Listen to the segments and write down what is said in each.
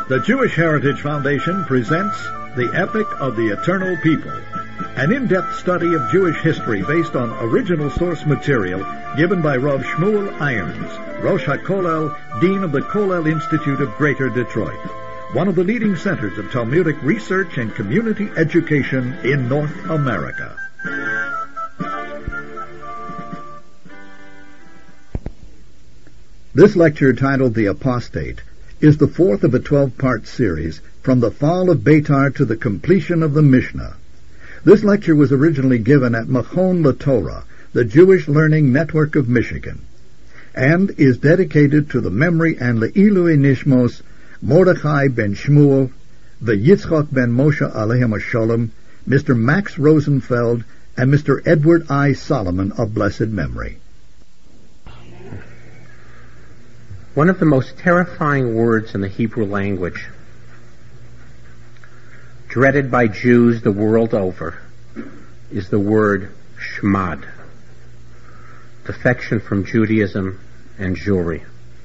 The Jewish Heritage Foundation presents The Epic of the Eternal People, an in-depth study of Jewish history based on original source material given by Rav Shmuel Irons, Rosh HaKollel, Dean of the Kollel Institute of Greater Detroit, one of the leading centers of Talmudic research and community education in North America. This lecture, titled The Apostate, is the fourth of a 12-part series, From the Fall of Beitar to the Completion of the Mishnah. This lecture was originally given at Machon LaTorah, the Jewish Learning Network of Michigan, and is dedicated to the memory and Le'ilui Nishmos Mordechai ben Shmuel, the Yitzchok ben Moshe Alehem HaSholem, Mr. Max Rosenfeld, and Mr. Edward I. Solomon of blessed memory. One of the most terrifying words in the Hebrew language, dreaded by Jews the world over, is the word shmad, defection from Judaism and Jewry.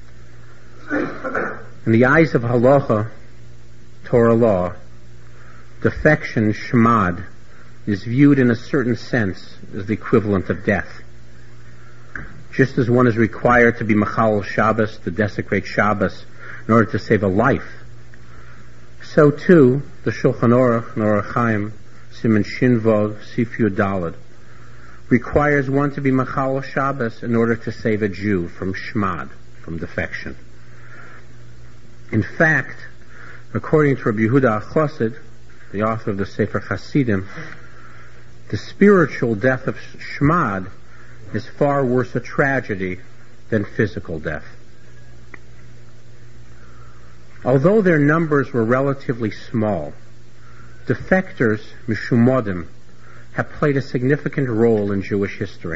In the eyes of halacha, Torah law, defection, shmad, is viewed in a certain sense as the equivalent of death. Just as one is required to be Machal Shabbos, to desecrate Shabbos, in order to save a life, so too the Shulchan Aruch, Orach Chaim, Siman Shin Vov, Sif Yud Daled, requires one to be Machal Shabbos in order to save a Jew from shmad, from defection. In fact, according to Rabbi Yehuda HaChassid, the author of the Sefer Hasidim, the spiritual death of shmad is far worse a tragedy than physical death. Although their numbers were relatively small, defectors, mishumodim, have played a significant role in Jewish history.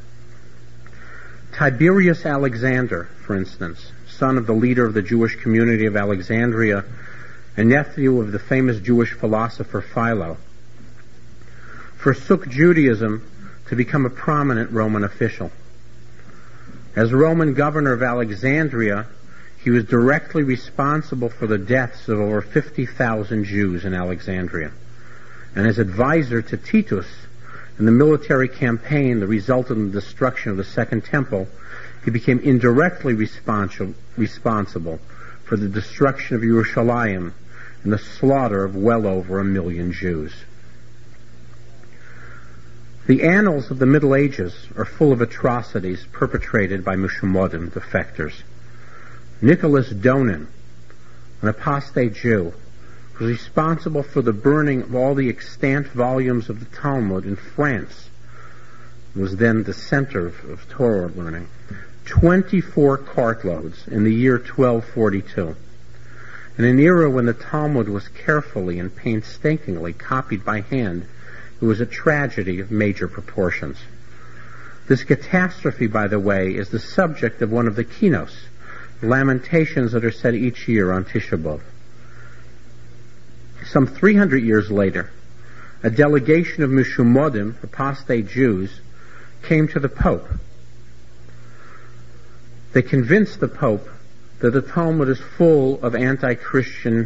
Tiberius Alexander, for instance, son of the leader of the Jewish community of Alexandria and nephew of the famous Jewish philosopher Philo, forsook Judaism to become a prominent Roman official. As Roman governor of Alexandria, he was directly responsible for the deaths of over 50,000 Jews in Alexandria. And as advisor to Titus in the military campaign that resulted in the destruction of the Second Temple, he became indirectly responsible for the destruction of Yerushalayim and the slaughter of well over 1 million Jews. The annals of the Middle Ages are full of atrocities perpetrated by Mishumodim, defectors. Nicholas Donin, an apostate Jew, was responsible for the burning of all the extant volumes of the Talmud in France. It was then the center of Torah learning. 24 cartloads in the year 1242. In an era when the Talmud was carefully and painstakingly copied by hand, it was a tragedy of major proportions. This catastrophe, by the way, is the subject of one of the kinos, lamentations that are said each year on Tisha B'Av. Some 300 years later, a delegation of Mishumodim, apostate Jews, came to the Pope. They convinced the Pope that the Talmud is full of anti-Christian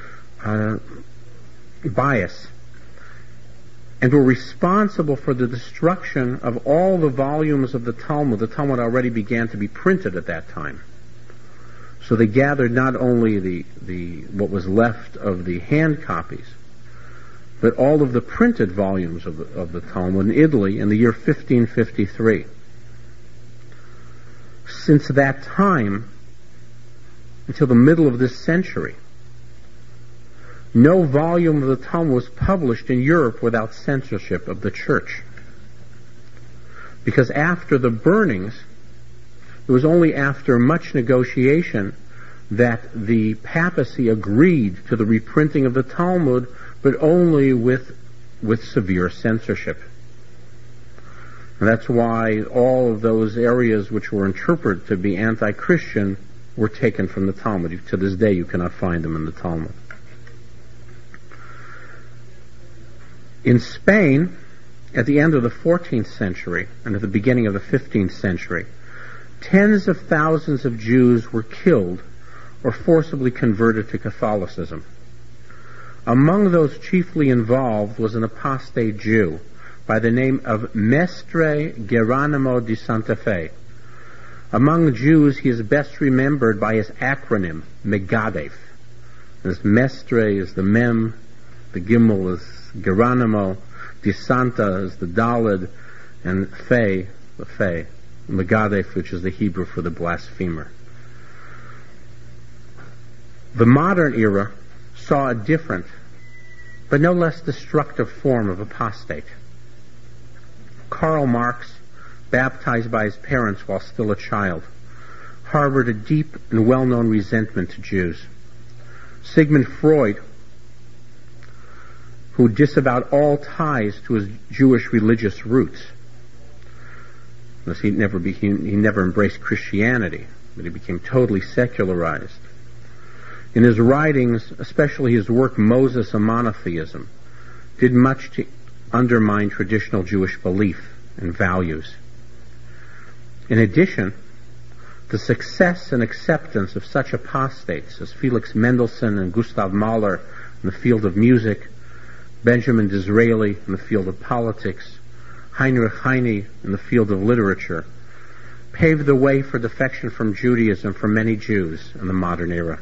bias, and were responsible for the destruction of all the volumes of the Talmud. The Talmud already began to be printed at that time. So they gathered not only the what was left of the hand copies, but all of the printed volumes of the Talmud in Italy in the year 1553. Since that time, until the middle of this century, no volume of the Talmud was published in Europe without censorship of the Church. Because after the burnings, it was only after much negotiation that the papacy agreed to the reprinting of the Talmud, but only with severe censorship. And that's why all of those areas which were interpreted to be anti-Christian were taken from the Talmud. To this day, you cannot find them in the Talmud. In Spain, at the end of the 14th century and at the beginning of the 15th century, tens of thousands of Jews were killed or forcibly converted to Catholicism. Among those chiefly involved was an apostate Jew by the name of Mestre Geronimo de Santa Fe. Among Jews, he is best remembered by his acronym, Megadef. This Mestre is the Mem, the Gimel is Geronimo, de Santa is the Daled, and Fe, the Fe, Megadef, which is the Hebrew for the blasphemer. The modern era saw a different, but no less destructive form of apostate. Karl Marx, baptized by his parents while still a child, harbored a deep and well-known resentment to Jews. Sigmund Freud, who disavowed all ties to his Jewish religious roots, he never embraced Christianity, but he became totally secularized. In his writings, especially his work Moses, a Monotheism, did much to undermine traditional Jewish belief and values. In addition, the success and acceptance of such apostates as Felix Mendelssohn and Gustav Mahler in the field of music, Benjamin Disraeli in the field of politics, Heinrich Heine in the field of literature, paved the way for defection from Judaism for many Jews in the modern era.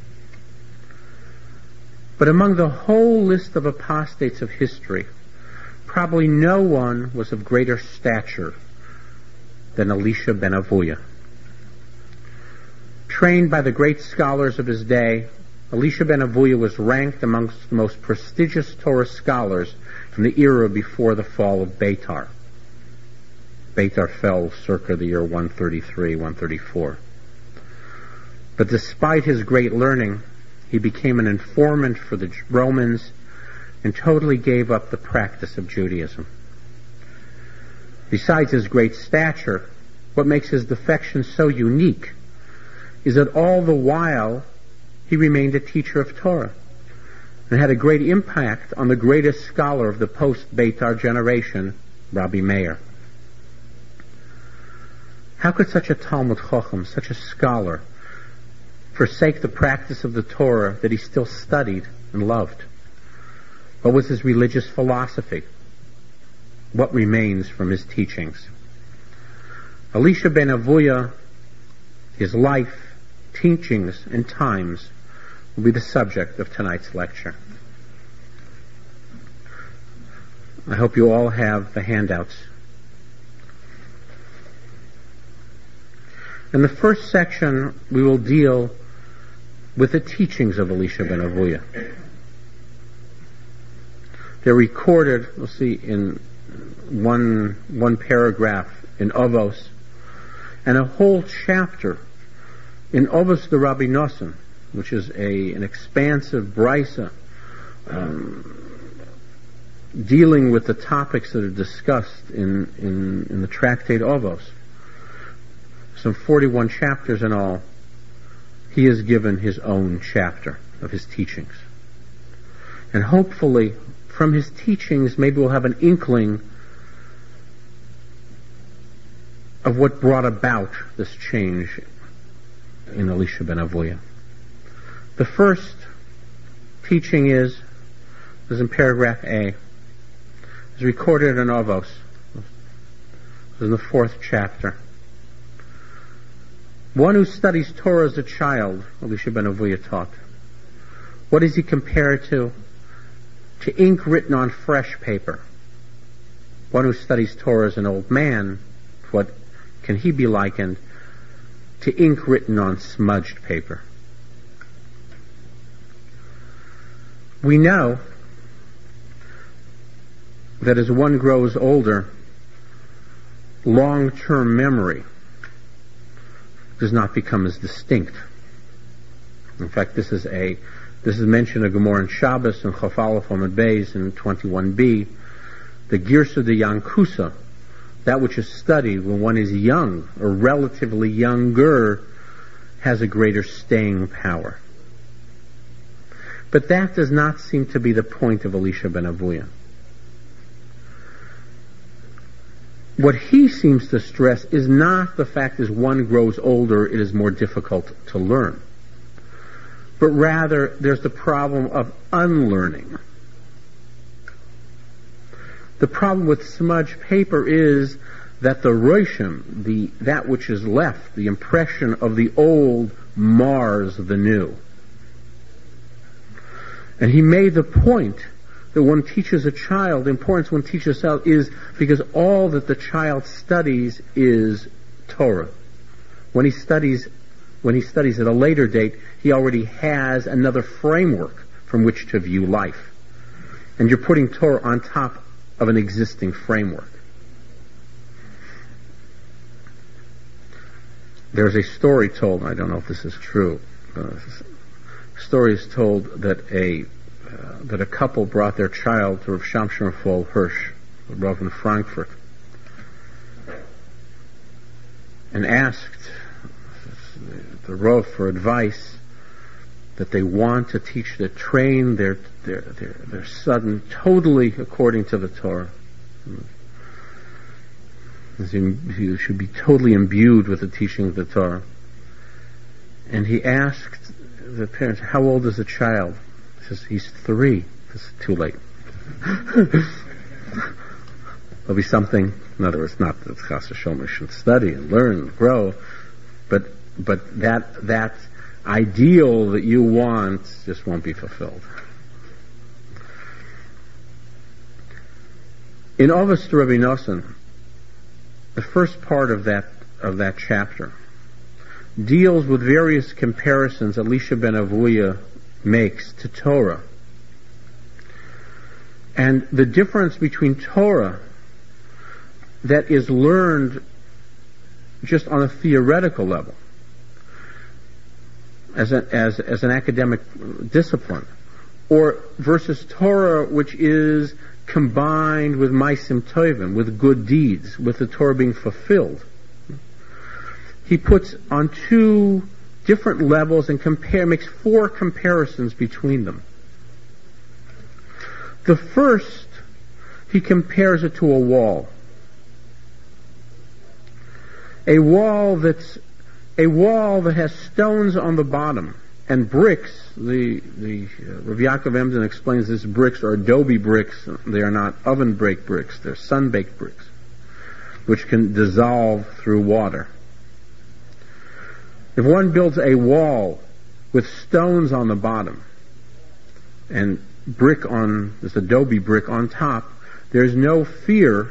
But among the whole list of apostates of history, probably no one was of greater stature than Elisha ben Avuya. Trained by the great scholars of his day, Elisha ben Avuya was ranked amongst the most prestigious Torah scholars from the era before the fall of Beitar. Beitar fell circa the year 133, 134. But despite his great learning, he became an informant for the Romans and totally gave up the practice of Judaism. Besides his great stature, what makes his defection so unique is that all the while he remained a teacher of Torah and had a great impact on the greatest scholar of the post-Beitar generation, Rabbi Meir. How could such a Talmud Chacham, such a scholar, forsake the practice of the Torah that he still studied and loved? What was his religious philosophy? What remains from his teachings? Elisha ben Avuya, his life, teachings, and times will be the subject of tonight's lecture. I hope you all have the handouts. In the first section, we will deal with the teachings of Elisha ben Avuya. They're recorded, we'll see, in one paragraph in Ovos, and a whole chapter in Ovos the Rabbi Nosson, which is an expansive brisa dealing with the topics that are discussed in the tractate Ovos. Some 41 chapters in all. He has given his own chapter of his teachings. And hopefully, from his teachings, maybe we'll have an inkling of what brought about this change in Elisha ben Avuya. The first teaching is in paragraph A. It's recorded in Ovos. It's in the 4th chapter. One who studies Torah as a child, Elisha ben Avuya taught, what is he compared to? To ink written on fresh paper. One who studies Torah as an old man, what can he be likened? To ink written on smudged paper. We know that as one grows older, long-term memory does not become as distinct. In fact, this is mentioned in Gemara and Shabbos and Chaf Aleph Amud Beis in 21b. The Girsa de Yankusa, that which is studied when one is young or relatively younger, has a greater staying power. But that does not seem to be the point of Elisha ben Avuya. What he seems to stress is not the fact as one grows older, it is more difficult to learn. but rather there's the problem of unlearning. The problem with smudge paper is that the roshim, that which is left, the impression of the old, mars the new. And he made the point that one teaches a child, the importance one teaches a child is because all that the child studies is Torah. When he studies at a later date, he already has another framework from which to view life. And you're putting Torah on top of an existing framework. There's a story told, I don't know if this is true, story is told that a couple brought their child to Rav Shamshon Raphael Hirsch, the Rav in Frankfurt, and asked the Rav for advice that they want to teach, to train their son totally according to the Torah. He should be totally imbued with the teaching of the Torah. And he asked the parents, how old is the child? He says, he's 3. It's too late. There'll be something, in other words, not that Chas v'Sholom should study and learn and grow, but that ideal that you want just won't be fulfilled. In Ovos to Rabbi Nosson, the first part of that chapter deals with various comparisons Elisha ben Avuya makes to Torah. And the difference between Torah that is learned just on a theoretical level, as an academic discipline, or versus Torah which is combined with Maisim Tovim, with good deeds, with the Torah being fulfilled. He puts on 2 different levels and makes 4 comparisons between them. The first, he compares it to a wall. A wall that has stones on the bottom and bricks. The Rav Yaakov Emden explains these bricks are adobe bricks. They are not oven baked bricks. They're sun baked bricks, which can dissolve through water. If one builds a wall with stones on the bottom and this adobe brick on top, there's no fear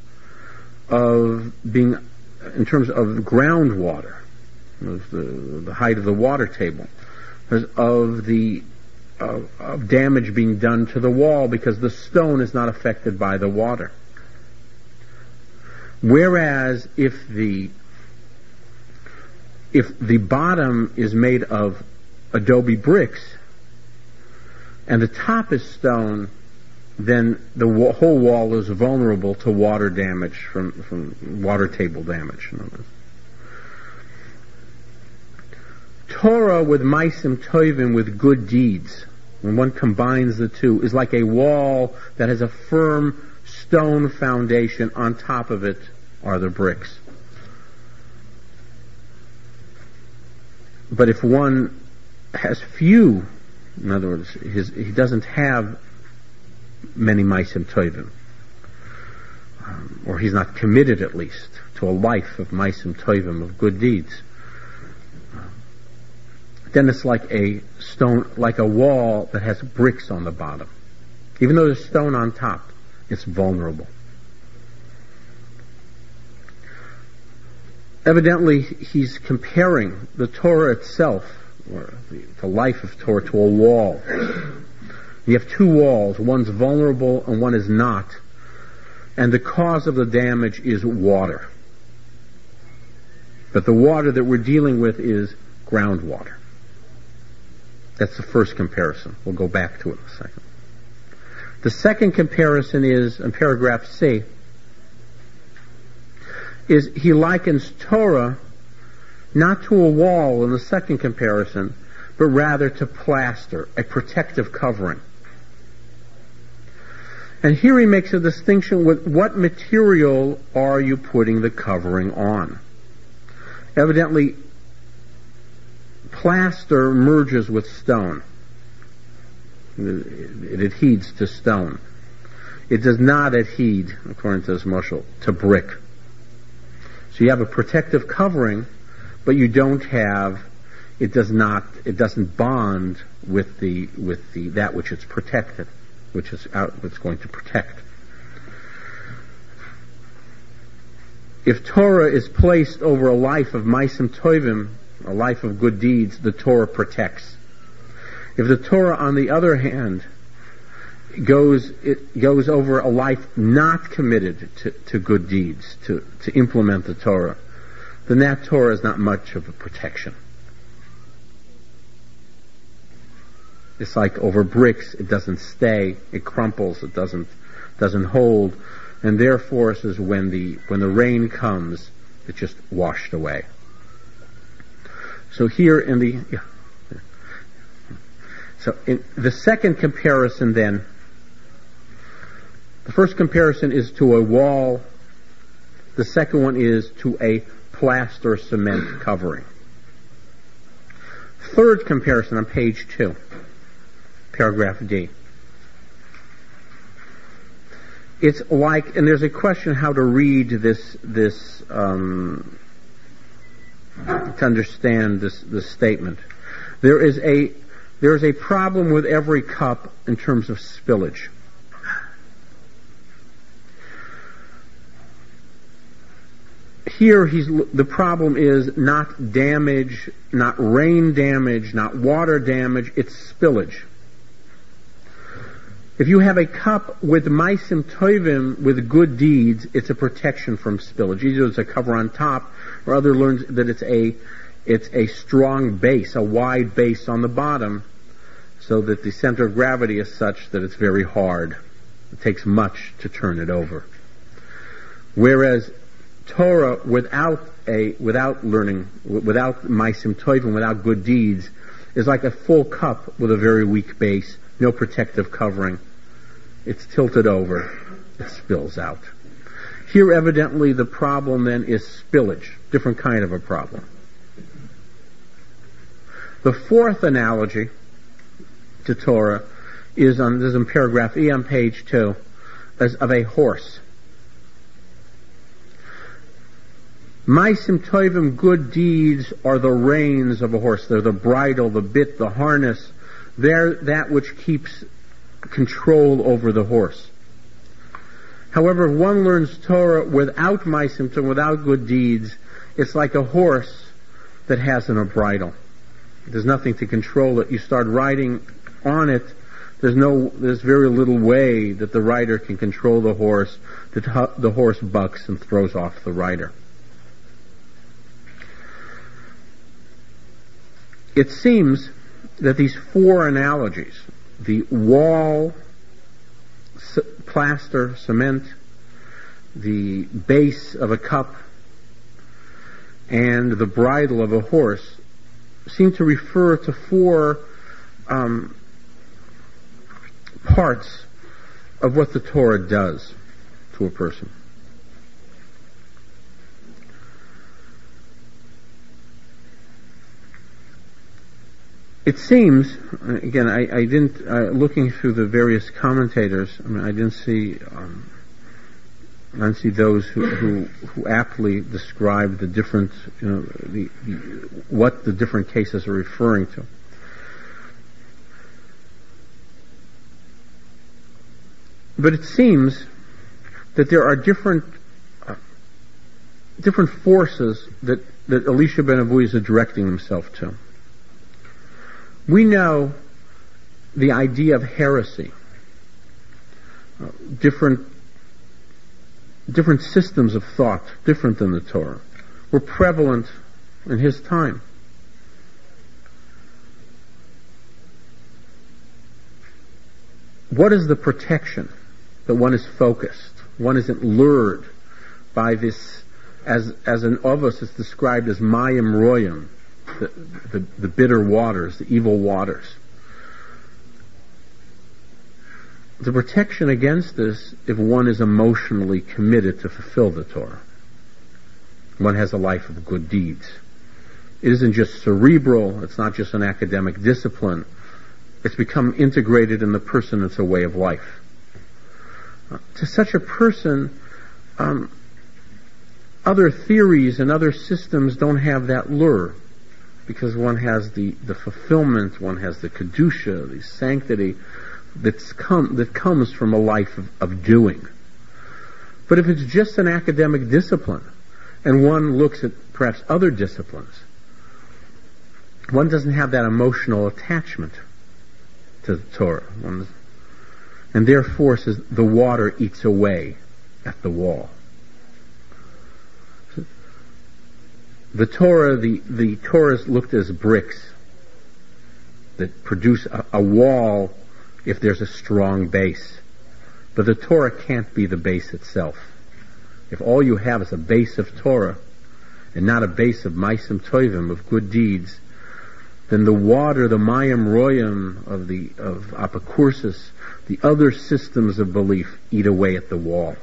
of being, in terms of groundwater, of the height of the water table, of damage being done to the wall because the stone is not affected by the water. Whereas if the bottom is made of adobe bricks and the top is stone, then the whole wall is vulnerable to water damage from water table damage. Torah with Maisim Tovim, with good deeds, when one combines the two, is like a wall that has a firm stone foundation. On top of it are the bricks. But if one has few, in other words, he doesn't have many Maisim Tovim, or he's not committed at least to a life of Maisim Tovim, of good deeds, then it's like a stone, like a wall that has bricks on the bottom. Even though there's stone on top, it's vulnerable. Evidently, he's comparing the Torah itself, or the life of Torah, to a wall. You have 2 walls, one's vulnerable and one is not, and the cause of the damage is water. But the water that we're dealing with is groundwater. That's the first comparison. We'll go back to it in a second. The second comparison is, in paragraph C, is he likens Torah not to a wall in the second comparison, but rather to plaster, a protective covering. And here he makes a distinction with what material are you putting the covering on. Evidently, plaster merges with stone. It adhedes to stone. It does not adhere, according to this mashal, to brick. So you have a protective covering, but you don't have, it doesn't bond with that which it's protected, what's going to protect. If Torah is placed over a life of ma'asim tovim, a life of good deeds, the Torah protects. If the Torah, on the other hand, goes over a life not committed to good deeds, to implement the Torah, then that Torah is not much of a protection. It's like over bricks, it doesn't stay, it crumples, it doesn't hold, and therefore it is when the rain comes, it's just washed away. So here in the second comparison then, the first comparison is to a wall, the second one is to a plaster cement covering. Third comparison on page 2, paragraph D. It's like, and there's a question how to read this to understand this statement. There is a problem with every cup in terms of spillage. Here the problem is not damage, not rain damage, not water damage, it's spillage. If you have a cup with ma'asim tovim, with good deeds, it's a protection from spillage. Either it's a cover on top, or other learns that it's a strong base, a wide base on the bottom, so that the center of gravity is such that it's very hard. It takes much to turn it over. Whereas Torah, without ma'asim tovim, without good deeds, is like a full cup with a very weak base, no protective covering. It's tilted over, it spills out. Here evidently the problem then is spillage, different kind of a problem. The fourth analogy to Torah is in paragraph E on page 2, as of a horse. Ma'asim tovim, good deeds, are the reins of a horse. They're the bridle, the bit, the harness. They're that which keeps control over the horse. However, if one learns Torah without ma'asim tovim, without good deeds, it's like a horse that has a bridle. There's nothing to control it. You start riding on it, there's very little way that the rider can control the horse. The horse bucks and throws off the rider. It seems that these four analogies, the wall, plaster, cement, the base of a cup, and the bridle of a horse, seem to refer to four parts of what the Torah does to a person. It seems, again, I didn't, looking through the various commentators, I didn't see those who aptly describe the different, what the different cases are referring to. But it seems that there are different forces that Elisha ben Avuya is directing himself to. We know the idea of heresy, different systems of thought, different than the Torah, were prevalent in his time. What is the protection that one is focused? One isn't lured by this, as an Ovos is described as Mayim Royim, the bitter waters, the evil waters. The protection against this, if one is emotionally committed to fulfill the Torah, one has a life of good deeds. It isn't just cerebral. It's not just an academic discipline. It's become integrated in the person. It's a way of life. To such a person, other theories and other systems don't have that lure, because one has the fulfillment, one has the kedusha, the sanctity that comes from a life of doing. But if it's just an academic discipline, and one looks at perhaps other disciplines, one doesn't have that emotional attachment to the Torah. And therefore, says, the water eats away at the wall. The Torah, the Torah is looked as bricks that produce a wall if there's a strong base. But the Torah can't be the base itself. If all you have is a base of Torah and not a base of Maisim Tovim, of good deeds, then the water, the Mayim Royim of Apikursus, the other systems of belief eat away at the wall.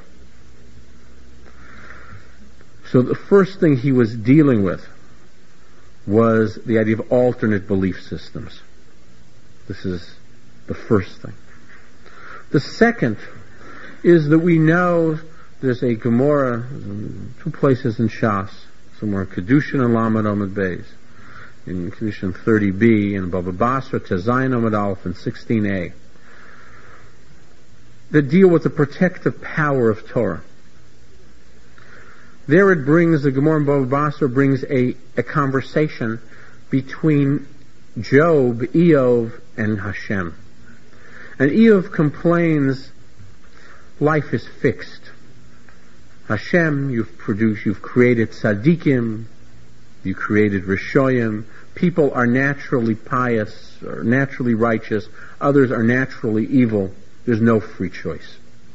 So the first thing he was dealing with was the idea of alternate belief systems. This is the first thing. The second is that we know there's a Gemara, 2 places in Shas, somewhere in Kedushin and Lamed Amud Beis, in Kedushin 30b, and Baba Basra, Tezayin Amud Aleph, and 16a, that deal with the protective power of Torah. There it brings, the Gemara in Baba Basra brings a conversation between Job, Eov, and Hashem. And Eov complains, life is fixed. Hashem, you've created tzaddikim, you created rishoyim. People are naturally pious, or naturally righteous. Others are naturally evil. There's no free choice.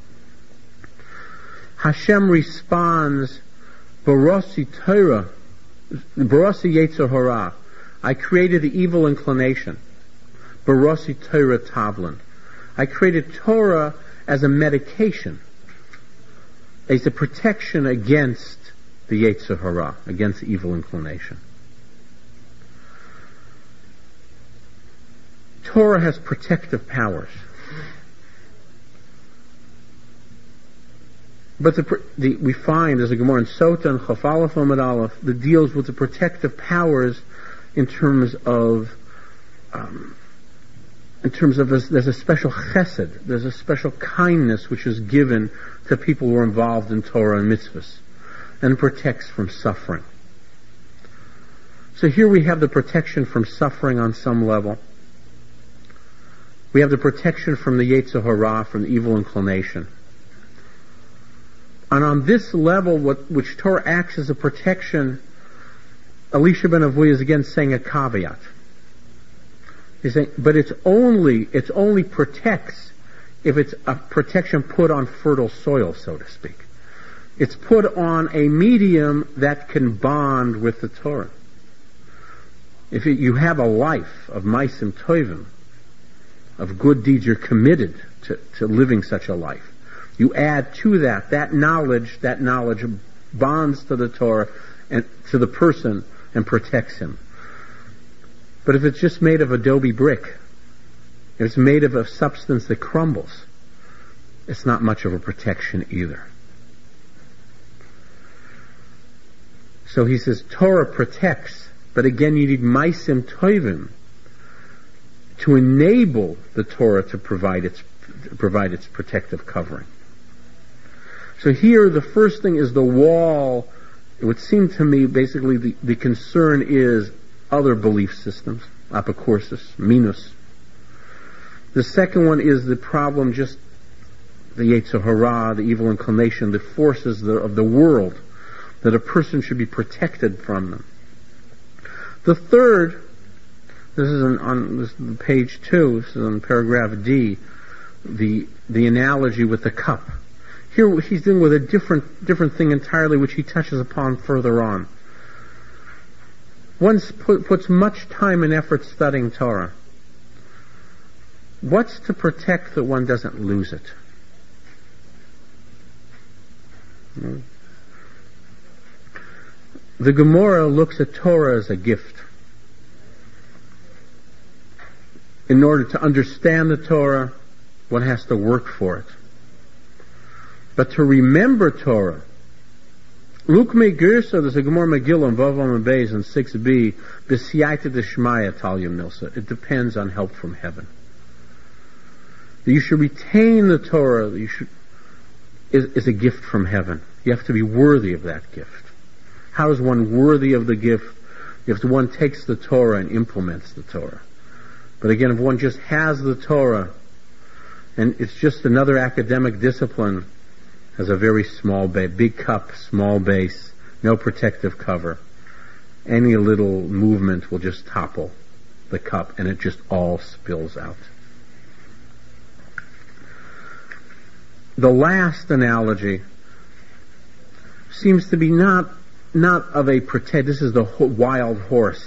Hashem responds, Barasi Torah, Barasi Yetzer Hara. I created the evil inclination. Barasi Torah Tavlin. I created Torah as a medication, as a protection against the Yetzer Hara, against the evil inclination. Torah has protective powers. But we find, there's a Gemara in Sota and Chaf Aleph Amud Aleph that deals with the protective powers in terms of there's a special chesed, there's a special kindness which is given to people who are involved in Torah and mitzvahs, and protects from suffering. So here we have the protection from suffering on some level. We have the protection from the Yetzer Hara, from the evil inclination. And on this level, which Torah acts as a protection, Elisha ben Avuya is again saying a caveat. He's saying, but it only protects if it's a protection put on fertile soil, so to speak. It's put on a medium that can bond with the Torah. If you have a life of Maisim Tovim, of good deeds, you're committed to living such a life. You add to that knowledge bonds to the Torah and to the person and protects him. But if it's just made of adobe brick, if it's made of a substance that crumbles, it's not much of a protection either. So he says Torah protects, but again you need Maisim Tovim to enable the Torah to provide its protective covering. So here the first thing is the wall. It would seem to me basically the concern is other belief systems, apikursus, minus. The second one is the problem, just the Yetzer Hara, the evil inclination, the forces of the world, that a person should be protected from them. The third, this is on page 2, this is on paragraph D, the analogy with the cup. Here he's dealing with a different thing entirely, which he touches upon further on. One puts much time and effort studying Torah. What's to protect that one doesn't lose it? The Gemara looks at Torah as a gift. In order to understand the Torah, one has to work for it. But to remember Torah, Lukmei Gersa, there's a Gemara Megillah in Vav and Beis and 6b, B'siyata D'Shmaya Talia Milsa. It depends on help from heaven. That you should retain the Torah is a gift from heaven. You have to be worthy of that gift. How is one worthy of the gift? If one takes the Torah and implements the Torah. But again, if one just has the Torah and it's just another academic discipline, has a very small base, big cup, small base, no protective cover, any little movement will just topple the cup and it just all spills out. The last analogy seems to be not of a pretend, this is the wild horse,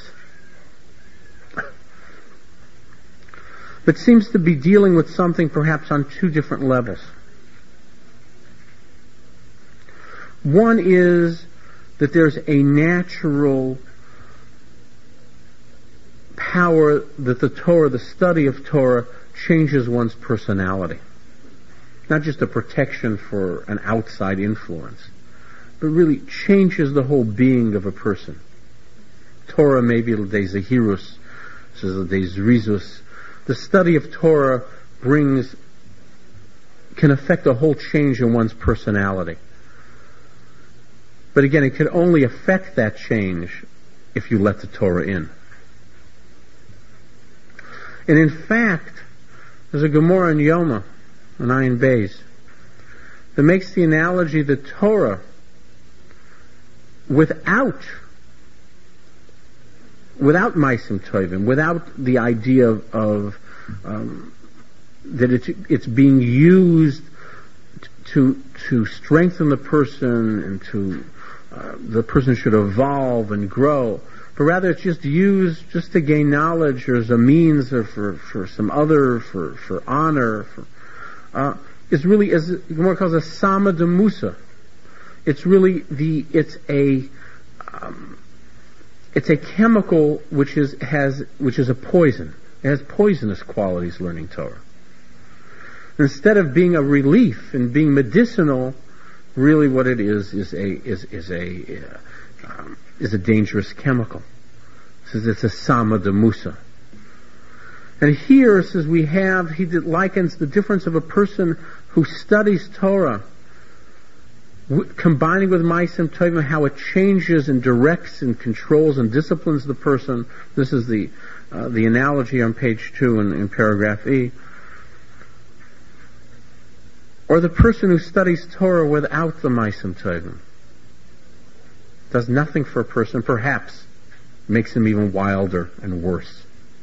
but seems to be dealing with something perhaps on two different levels. One is that there's a natural power that the Torah, the study of Torah, changes one's personality. Not just a protection for an outside influence, but really changes the whole being of a person. Torah may be l'dei zehirus, l'dei zrizus. The study of Torah can affect a whole change in one's personality. But again, it can only affect that change if you let the Torah in. And in fact, there's a Gemara in Yoma, on Ayin Beis, that makes the analogy that Torah, without Maisim Tovim, without the idea of that it's being used to strengthen the person and to the person should evolve and grow, but rather it's just used just to gain knowledge or as a means or for some other, for honor, is really, as Gemara calls a Sama de Musa. It's really it's a chemical which is a poison. It has poisonous qualities, learning Torah. Instead of being a relief and being medicinal, really what it is a dangerous chemical. It says it's a Sama de Musa. And here it says he likens the difference of a person who studies Torah, combining with Maisim Tovim, how it changes and directs and controls and disciplines the person. This is the analogy on page 2 in paragraph E. Or the person who studies Torah without the Maisim Tovim does nothing for a person, perhaps makes him even wilder and worse.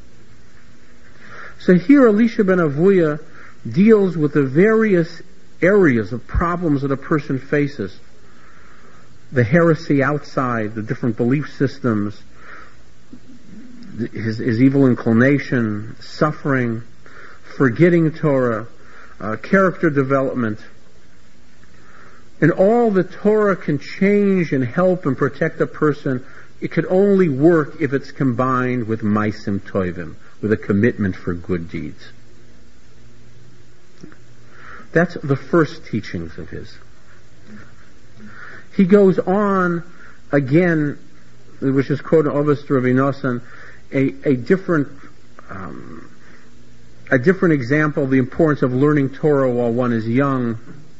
So here Elisha ben Avuya deals with the various areas of problems that a person faces. The heresy outside, the different belief systems, his evil inclination, suffering, forgetting Torah, character development. And all the Torah can change and help and protect a person, it could only work if it's combined with Maisim Tovim, with a commitment for good deeds. That's the first teachings of his. He goes on again, which is quoted in Ovos Rabbi Nosson, a different example of the importance of learning Torah while one is young.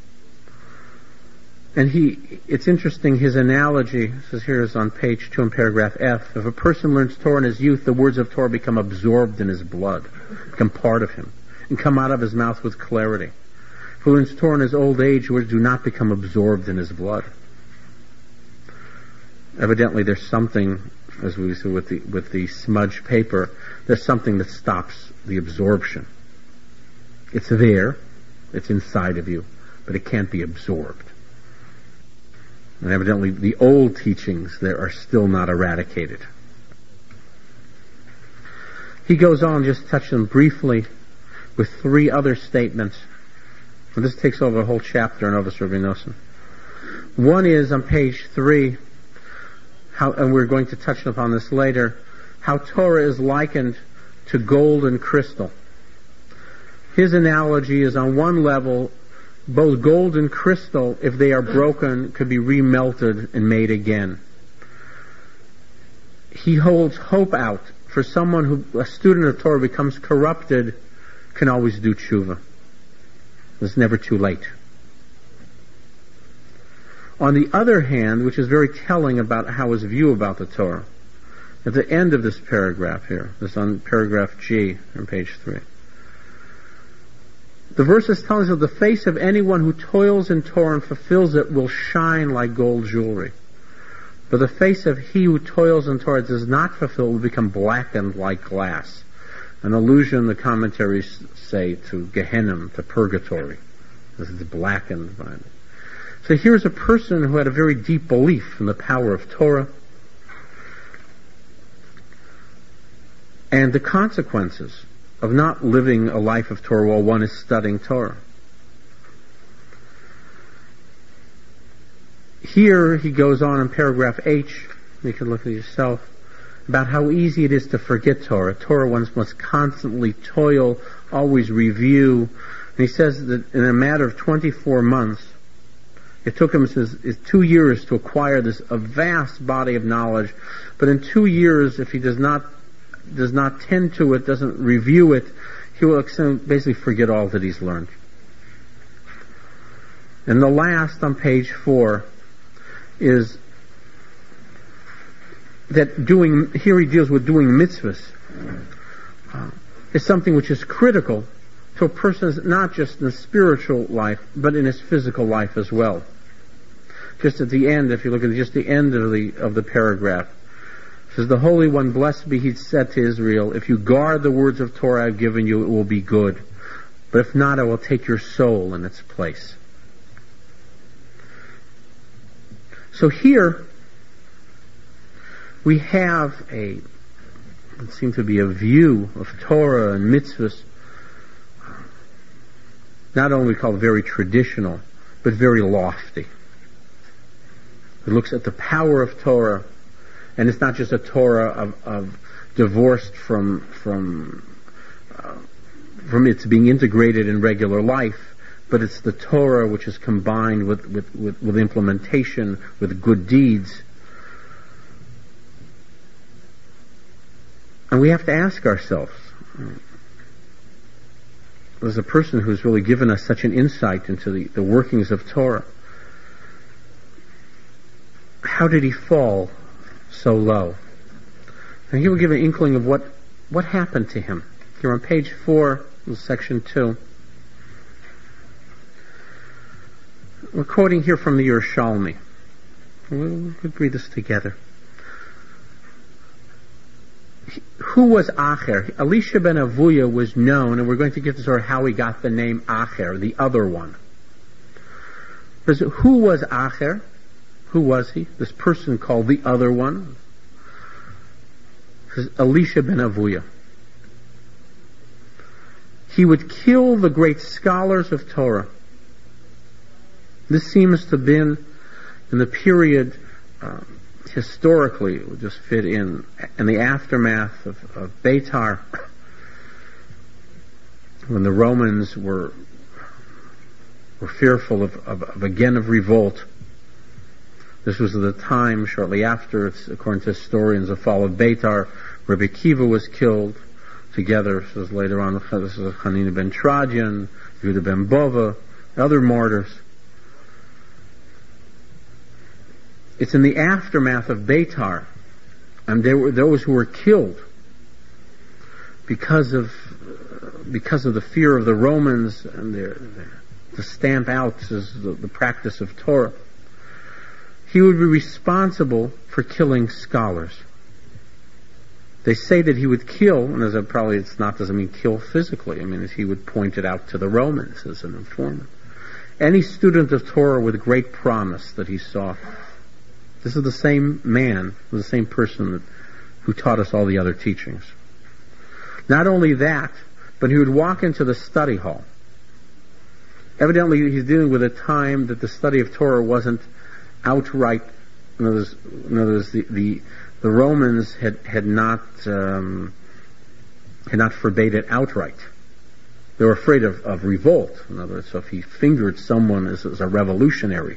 And it's interesting, his analogy, this here is on page 2 in paragraph F. If a person learns Torah in his youth, the words of Torah become absorbed in his blood, become part of him, and come out of his mouth with clarity. If he learns Torah in his old age, words do not become absorbed in his blood. Evidently there's something, as we see with the smudge paper, there's something that stops the absorption. It's there, it's inside of you, but it can't be absorbed. And evidently the old teachings there are still not eradicated. He goes on, just touch them briefly, with 3 other statements. And this takes over a whole chapter in Ovos Rabbi Nosson. One is on page 3, and we're going to touch upon this later, how Torah is likened to gold and crystal. His analogy is, on one level, both gold and crystal, if they are broken, could be remelted and made again. He holds hope out for someone who, a student of Torah, becomes corrupted, can always do tshuva. It's never too late. On the other hand, which is very telling about how his view about the Torah, at the end of this paragraph here, this on paragraph G on page 3, the verses tell us that the face of anyone who toils in Torah and fulfills it will shine like gold jewelry. But the face of he who toils in Torah does not fulfill it will become blackened like glass. An allusion, the commentaries say, to Gehenna, to purgatory. This is blackened by it. So here's a person who had a very deep belief in the power of Torah and the consequences of not living a life of Torah while one is studying Torah. Here he goes on in paragraph H, you can look at it yourself, about how easy it is to forget Torah. Torah one must constantly toil, always review. And he says that in a matter of 24 months, it took him 2 years to acquire a vast body of knowledge. But in 2 years, if he does not tend to it, doesn't review it, he will basically forget all that he's learned. And the last on page 4 is that here he deals with doing mitzvahs. Is something which is critical to a person's, not just in the spiritual life, but in his physical life as well. Just at the end, if you look at just the end of the paragraph, it says, the Holy One, blessed be He, said to Israel, if you guard the words of Torah I have given you, it will be good. But if not, I will take your soul in its place. So here, we have it seems to be a view of Torah and mitzvahs, not only called very traditional, but very lofty. It looks at the power of Torah, and it's not just a Torah of divorced from its being integrated in regular life, but it's the Torah which is combined with implementation, with good deeds. And we have to ask ourselves, as a person who's really given us such an insight into the workings of Torah, how did he fall so low? And here we give an inkling of what happened to him. Here on page 4, section 2. We're quoting here from the Yerushalmi. We'll read this together. Who was Acher? Elisha ben Avuya was known, and we're going to get to sort of how he got the name Acher, the other one. Because who was Acher? Who was he? This person called the other one. Elisha ben Avuya. He would kill the great scholars of Torah. This seems to have been in the period, historically, it would just fit in the aftermath of Beitar, when the Romans were fearful of revolt. This was the time shortly after, according to historians, the fall of Beitar. Rabbi Akiva was killed together. This was later on. This is Hanina ben Tradian, Yehuda ben Bova, other martyrs. It's in the aftermath of Beitar, and there were those who were killed because of the fear of the Romans and to stamp out the practice of Torah. He would be responsible for killing scholars. They say that he would kill, and doesn't mean kill physically. I mean, he would point it out to the Romans as an informant. Any student of Torah with great promise that he saw. This is the same man, the same person who taught us all the other teachings. Not only that, but he would walk into the study hall. Evidently, he's dealing with a time that the study of Torah wasn't outright in other words, the Romans had not forbade it outright. They were afraid of revolt. In other words, so if he fingered someone as a revolutionary,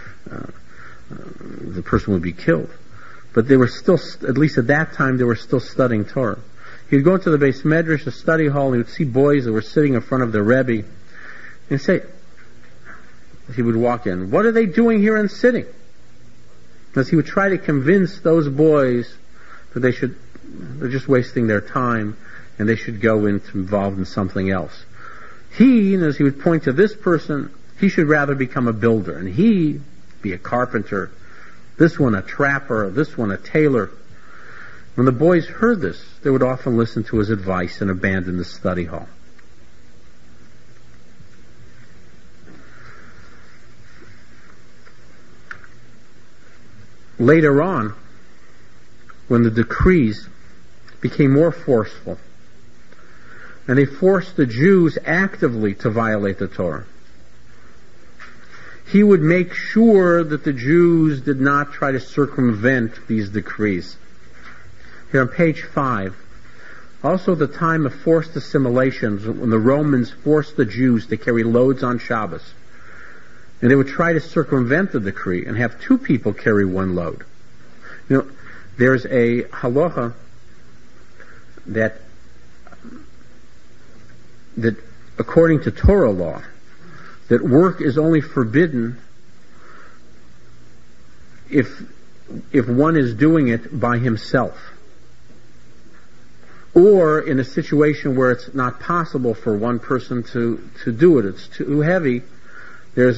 the person would be killed. But they were still, at least at that time, they were still studying Torah. He'd go to the Beis Medrash, the study hall, and he would see boys that were sitting in front of their Rebbe, and say, he would walk in, "What are they doing here and sitting?" Because he would try to convince those boys that they're just wasting their time, and they should go involved in something else. He, as he would point to this person, he should rather become a builder, and he be a carpenter, this one a trapper, this one a tailor. When the boys heard this, they would often listen to his advice and abandon the study hall. Later on, when the decrees became more forceful, and they forced the Jews actively to violate the Torah, he would make sure that the Jews did not try to circumvent these decrees. Here on page 5, also the time of forced assimilations, when the Romans forced the Jews to carry loads on Shabbos, and they would try to circumvent the decree and have 2 people carry 1 load. There's a halacha that according to Torah law, that work is only forbidden if one is doing it by himself, or in a situation where it's not possible for one person to do it. It's too heavy. There's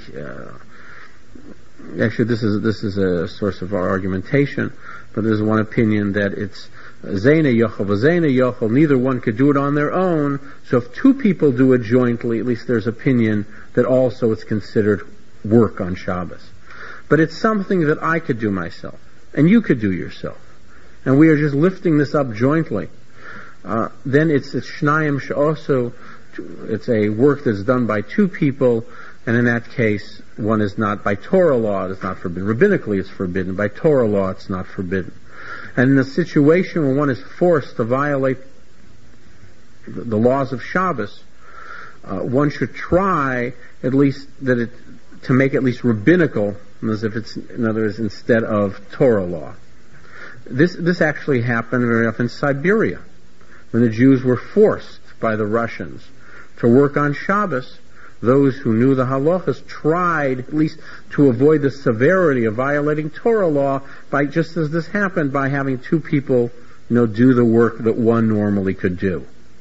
actually this is a source of our argumentation, but there's one opinion that it's Zayna Yochel, Vazayna Yochel, neither one could do it on their own, so if 2 people do it jointly, at least there's opinion that also it's considered work on Shabbos. But it's something that I could do myself, and you could do yourself, and we are just lifting this up jointly. Then it's Shnayim She'osu, it's a work that's done by 2 people, and in that case, one is not, by Torah law, it's not forbidden. Rabbinically, it's forbidden. By Torah law, it's not forbidden. And in a situation where one is forced to violate the laws of Shabbos, one should try at least to make it at least rabbinical, as if it's, in other words, instead of Torah law. This actually happened very often in Siberia, when the Jews were forced by the Russians to work on Shabbos. Those who knew the halachas tried at least to avoid the severity of violating Torah law by, just as this happened, by having 2 people, do the work that one normally could do.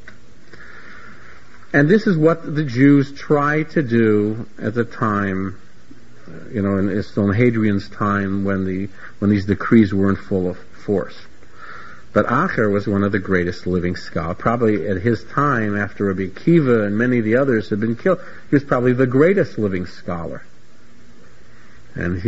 And this is what the Jews tried to do at the time, it's still in Hadrian's time when these decrees were in full force. But Acher was one of the greatest living scholars. Probably at his time, after Rabbi Akiva and many of the others had been killed, he was probably the greatest living scholar. And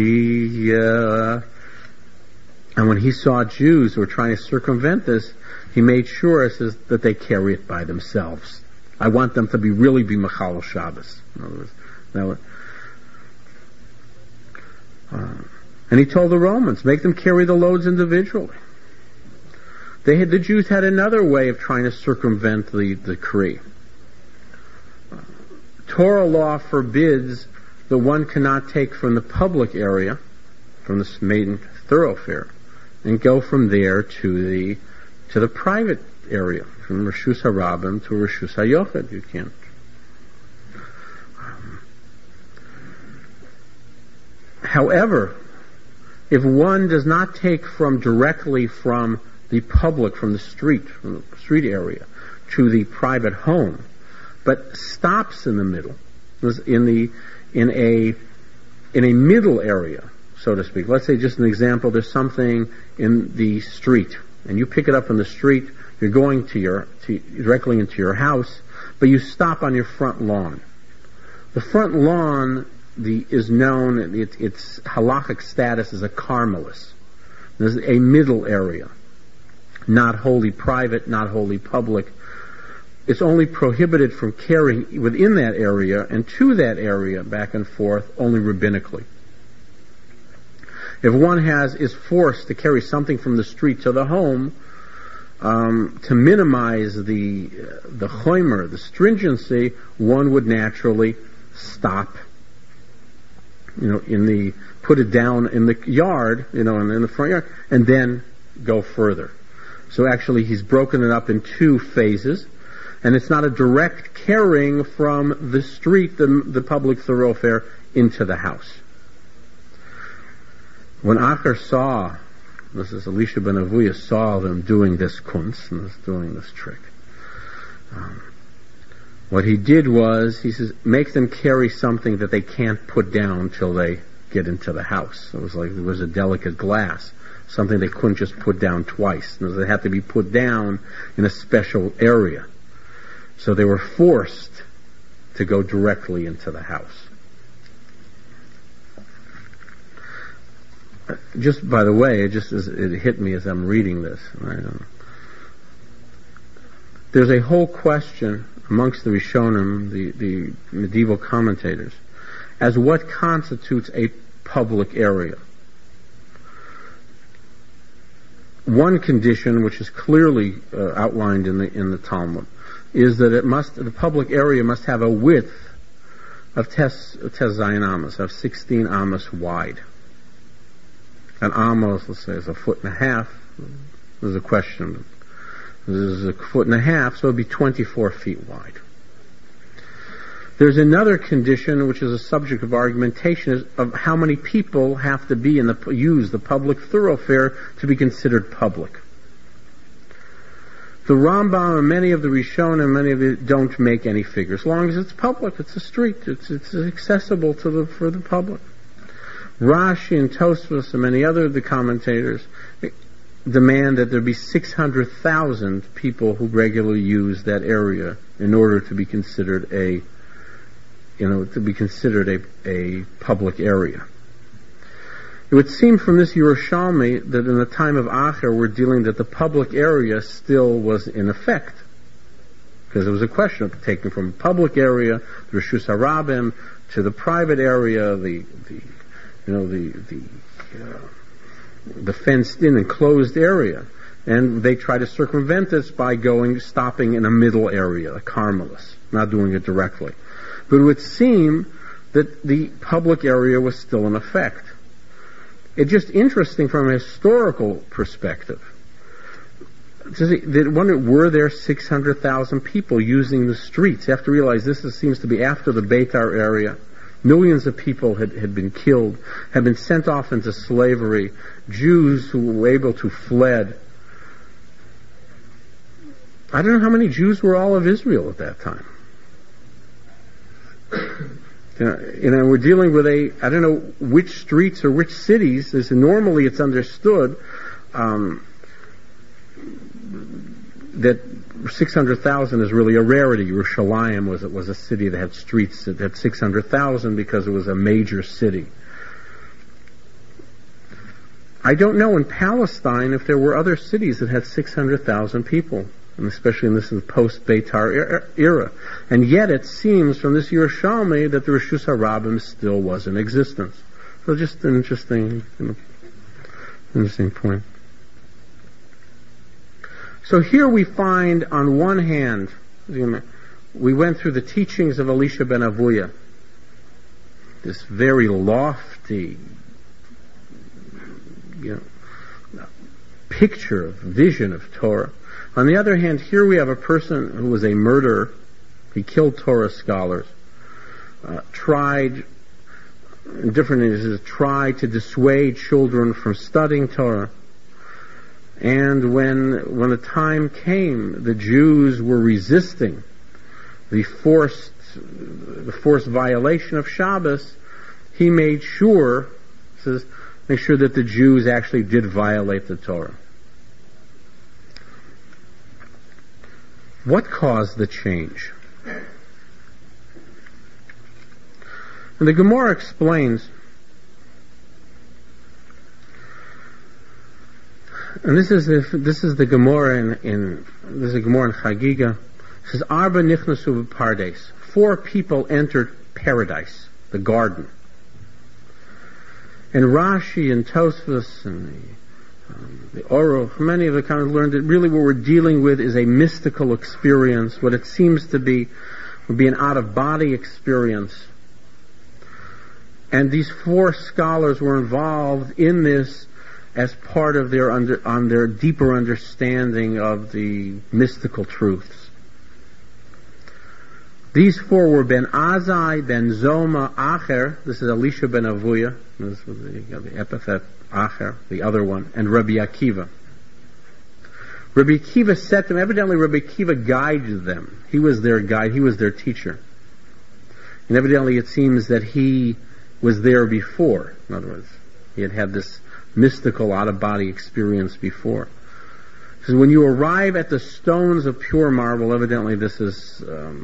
when he saw Jews who were trying to circumvent this, he made sure that they carry it by themselves. I want them to really be Machal Shabbos. In other words, and he told the Romans, make them carry the loads individually. The Jews had another way of trying to circumvent the decree. Torah law forbids that one cannot take from the public area, from this main thoroughfare, and go from there to the private area, from Reshus HaRabim to Reshus HaYochid. You can't. However, if one does not take directly from the public, from the street area, to the private home, but stops in the middle, in a middle area, so to speak. Let's say, just an example, there's something in the street, and you pick it up in the street, you're going directly into your house, but you stop on your front lawn. The front lawn is known, its halachic status is a carmelis. There's a middle area, not wholly private, not wholly public. It's only prohibited from carrying within that area and to that area back and forth only rabbinically. If one is forced to carry something from the street to the home, to minimize the chomer, the stringency, one would naturally stop, put it down in the yard, in the front yard, and then go further. So actually he's broken it up in two phases, and it's not a direct carrying from the street, the public thoroughfare, into the house. When Acher saw, this is Elisha ben Avuya, saw them doing this kunst, and doing this trick, what he did was, he says, make them carry something that they can't put down till they get into the house. It was like there was a delicate glass, something they couldn't just put down twice. They had to be put down in a special area. So they were forced to go directly into the house. Just by the way, it hit me as I'm reading this. There's a whole question amongst the Rishonim, the medieval commentators, as what constitutes a public area. One condition, which is clearly outlined in the Talmud, is that the public area must have a width of tes zayin amos, of 16 amos wide. An amos, let's say, is a foot and a half. There's a question. This is a foot and a half, so it'd be 24 feet wide. There's another condition, which is a subject of argumentation, of how many people have to be use the public thoroughfare to be considered public. The Rambam and many of the Rishonim, don't make any figure. As long as it's public, it's a street, it's accessible for the public. Rashi and Tosfos and many other of the commentators demand that there be 600,000 people who regularly use that area in order to be considered a public area. It would seem from this Yerushalmi that in the time of Acher we're dealing that the public area still was in effect, because it was a question of taking from a public area, the Reshus HaRabim, to the private area, the fenced-in enclosed area, and they try to circumvent this by stopping in a middle area, a Carmelis, not doing it directly. But it would seem that the public area was still in effect. It's just interesting from a historical perspective. Were there 600,000 people using the streets? You have to realize seems to be after the Beitar area. Millions of people had been killed, had been sent off into slavery. Jews who were able to fled. I don't know how many Jews were all of Israel at that time. We're dealing with I don't know which streets or which cities. Normally it's understood that 600,000 is really a rarity. Yerushalayim was a city that had streets that had 600,000 because it was a major city. I don't know in Palestine if there were other cities that had 600,000 people, and especially in this post-Beitar era. And yet it seems from this Yerushalmi that the Reshus HaRabim still was in existence. So just an interesting point. So here we find, on one hand, we went through the teachings of Elisha ben Avuya, this very lofty, picture, vision of Torah. On the other hand, here we have a person who was a murderer. He killed Torah scholars, tried to dissuade children from studying Torah. And when the time came, the Jews were resisting the forced violation of Shabbos. He made sure that the Jews actually did violate the Torah. What caused the change? And the Gemara explains, and this is the Gemara in Chagiga. It says, Arba nichnasu b'pardes. 4 people entered paradise, the garden. And Rashi and Tosfos and the Oruch, many of the commentators learned that really what we're dealing with is a mystical experience. What it seems to be would be an out-of-body experience. And these four scholars were involved in this as part of their deeper understanding of the mystical truths. These four were Ben Azai, Ben Zoma, Acher. This is Elisha ben Avuya. This was the epithet Acher, the other one, and Rabbi Akiva. Rabbi Akiva set them. Evidently, Rabbi Akiva guided them. He was their guide. He was their teacher. And evidently, it seems that he was there before. In other words, he had had this mystical out-of-body experience before. Because when you arrive at the stones of pure marble, evidently this is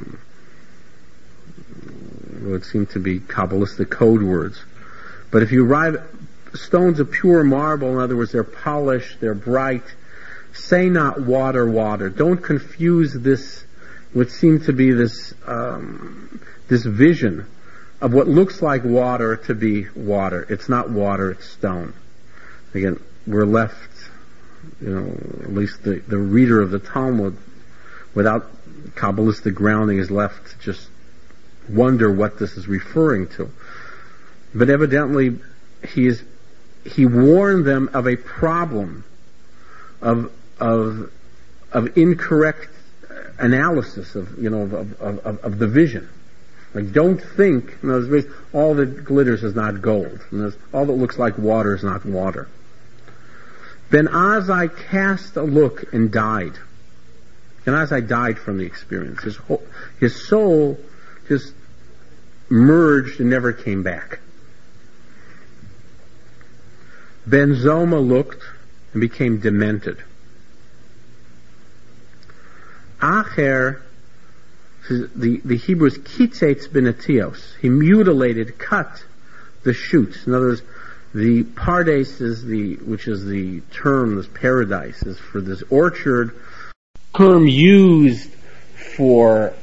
would seem to be Kabbalistic code words. But if you arrive at stones of pure marble, in other words, they're polished, they're bright, say not water, water. Don't confuse this, what seemed to be this vision of what looks like water to be water. It's not water, it's stone. Again, we're left, at least the reader of the Talmud, without Kabbalistic grounding, is left to just wonder what this is referring to. But evidently, he warned them of a problem of incorrect analysis of the vision. Like, don't think, all that glitters is not gold. All that looks like water is not water. Ben Azai cast a look and died. Ben Azai died from the experience. His soul just merged and never came back. Ben Zoma looked and became demented. Acher, the Hebrew is kitzetz benetios. He mutilated, cut the shoots. In other words, the pardes which is the term, this paradise, is for this orchard. Term used for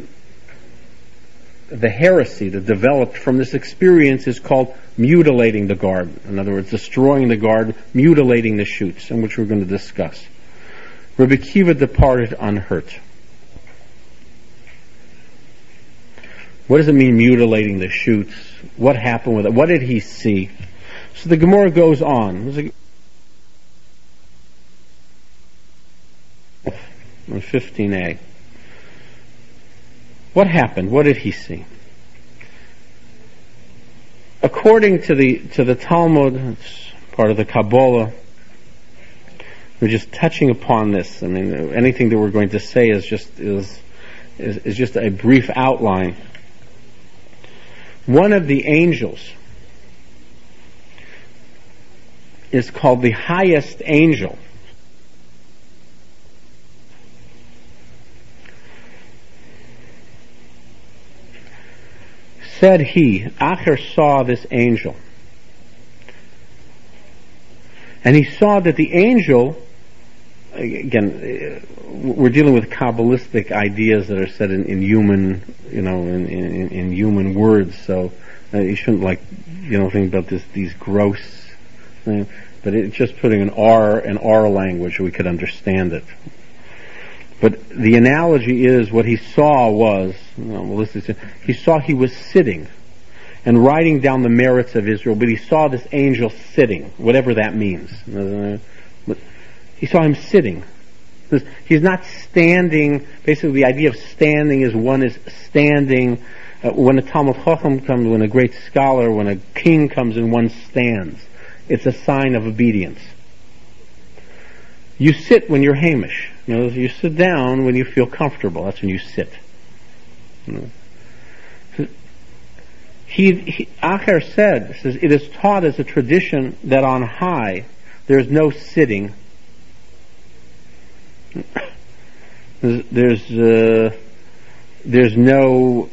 the heresy that developed from this experience is called mutilating the garden. In other words, destroying the garden, mutilating the shoots, in which we're going to discuss. Rabbi Akiva departed unhurt. What does it mean, mutilating the shoots? What happened with it? What did he see? So the Gemara goes on. On 15a. What happened? What did he see? According to the Talmud, it's part of the Kabbalah. We're just touching upon this. I mean, anything that we're going to say is just a brief outline. One of the angels is called the highest angel. Said he, Acher saw this angel. And he saw that the angel, again, we're dealing with Kabbalistic ideas that are said in human, in human words, so you shouldn't think about these gross things, but it's just putting an R language, we could understand it. But the analogy is, what he saw was, he saw he was sitting and writing down the merits of Israel, but he saw this angel sitting, whatever that means. He saw him sitting. He's not standing. Basically, the idea of standing is one is standing. When a Talmud Chacham comes, when a great scholar, when a king comes and one stands, it's a sign of obedience. You sit when you're Hamish. You sit down when you feel comfortable. That's when you sit. Acher says, it is taught as a tradition that on high there is no sitting. There's no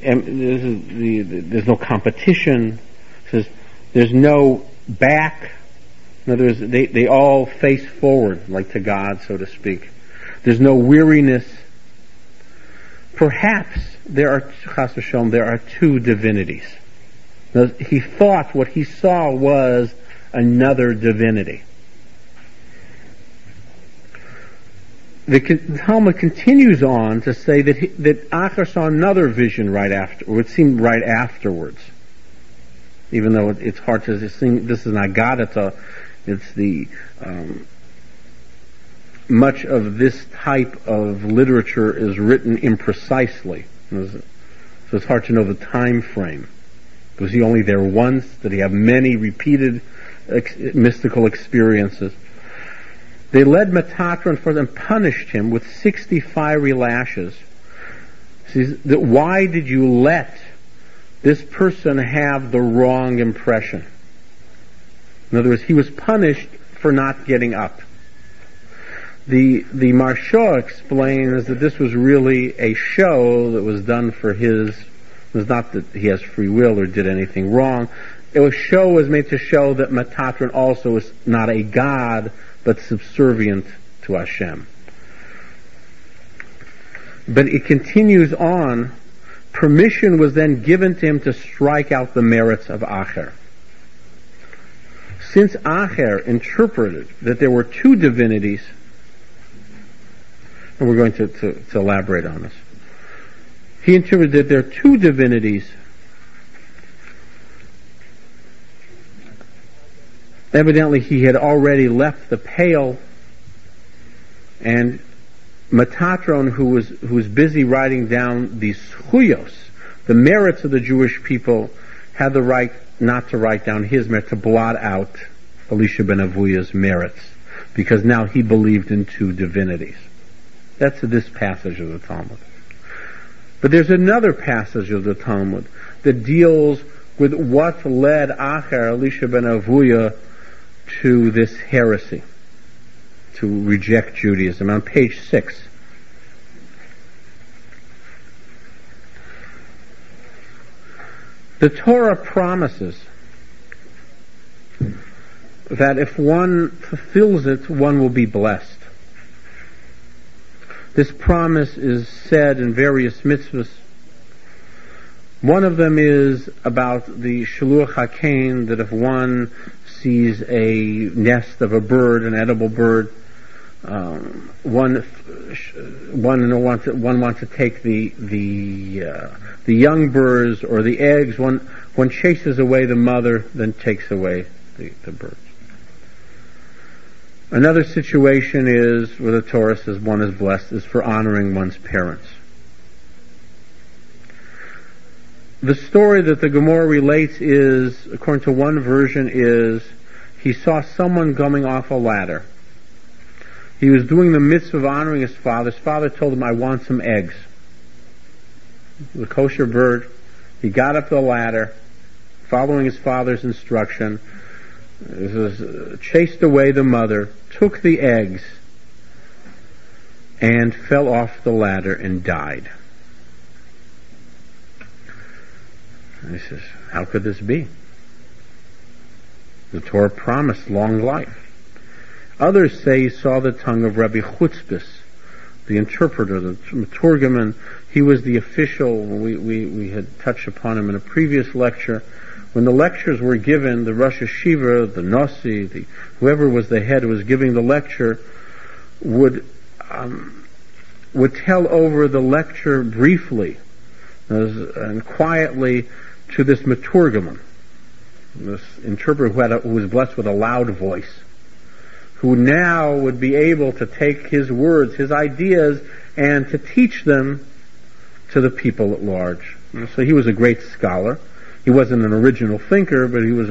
competition. There's no back. In other words, they all face forward, like to God, so to speak. There's no weariness. Perhaps there are two divinities. Now, he thought what he saw was another divinity. The Talmud continues on to say that Acher saw another vision right after, or it seemed right afterwards. Even though it's hard to sing, this is not Gadata, it's the much of this type of literature is written imprecisely, so it's hard to know the time frame. Was he only there once? Did he have many repeated mystical experiences? They led Metatron forth and punished him with 60 fiery lashes. Why did you let this person have the wrong impression? In other words, he was punished for not getting up. The Maharsha explains that this was really a show that was done for his. It was not that he has free will or did anything wrong. Show was made to show that Metatron also is not a god, but subservient to Hashem. But it continues on. Permission was then given to him to strike out the merits of Acher. Since Acher interpreted that there were two divinities, and we're going to elaborate on this, he interpreted that there are two divinities. Evidently, he had already left the pale, and Metatron, who was busy writing down the schuyos, the merits of the Jewish people, had the right not to write down his merit, to blot out Elisha ben Avuya's merits, because now he believed in two divinities. That's this passage of the Talmud. But there's another passage of the Talmud that deals with what led Acher, Elisha ben Avuya, to this heresy, to reject Judaism. On page 6. The Torah promises that if one fulfills it, one will be blessed. This promise is said in various mitzvahs. One of them is about the Shaluach HaKain, that if one sees a nest of a bird, an edible bird, one wants to take the young birds or the eggs. One chases away the mother, then takes away the birds. Another situation is where the Torah says one is blessed is for honoring one's parents. The story that the Gemara relates is, according to one version, is he saw someone coming off a ladder. He was doing the mitzvah of honoring his father. His father told him, "I want some eggs." The kosher bird. He got up the ladder, following his father's instruction, chased away the mother, took the eggs, and fell off the ladder and died. And he says, how could this be? The Torah promised long life. Others say he saw the tongue of Rabbi Chutzpis, the interpreter, the Meturgaman. He was the official. We had touched upon him in a previous lecture. When the lectures were given, the Rosh Hashiva, the Nasi, whoever was the head who was giving the lecture, would tell over the lecture briefly and quietly to this Meturgaman, this interpreter who was blessed with a loud voice, who now would be able to take his words, his ideas, and to teach them to the people at large. So he was a great scholar. He wasn't an original thinker, but he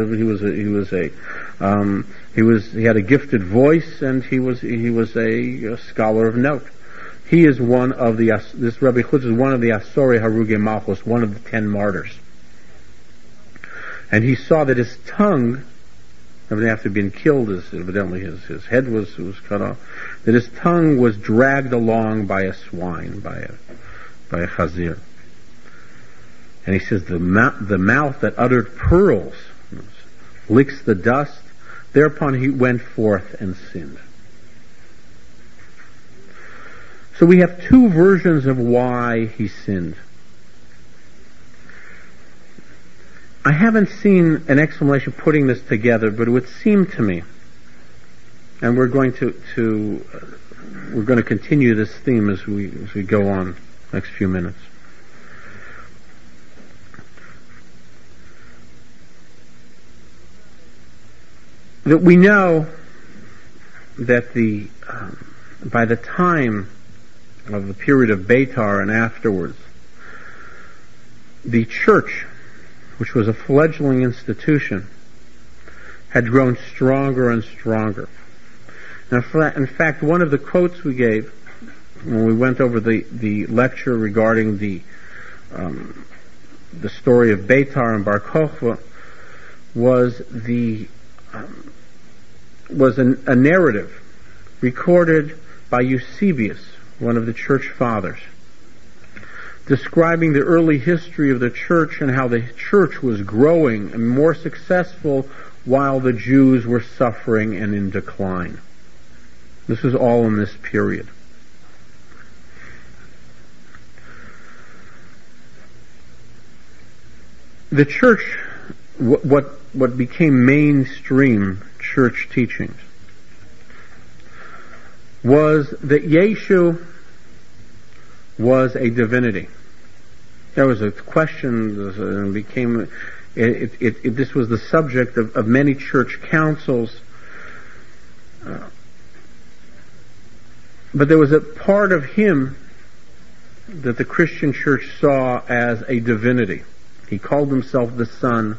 had a gifted voice, and he was a scholar of note. He is one of this Rabbi Chutz is one of the Asori Haruge Malchus, one of the 10 martyrs. And he saw that his tongue, after being killed, evidently his head was cut off, that his tongue was dragged along by a swine, by a chazir. And he says the mouth that uttered pearls licks the dust. Thereupon he went forth and sinned. So we have two versions of why he sinned. I haven't seen an explanation putting this together, but it would seem to me, and we're going to continue this theme as we go on next few minutes. That we know that by the time of the period of Beitar and afterwards, the church, which was a fledgling institution, had grown stronger and stronger. Now, in fact, one of the quotes we gave when we went over the lecture regarding the story of Beitar and Bar Kokhba was a narrative recorded by Eusebius, one of the church fathers, describing the early history of the church and how the church was growing and more successful while the Jews were suffering and in decline. This was all in this period. The church, what became mainstream church teachings, was that Yeshu was a divinity. There was a question, and this was the subject of many church councils. But there was a part of him that the Christian church saw as a divinity. He called himself the Son,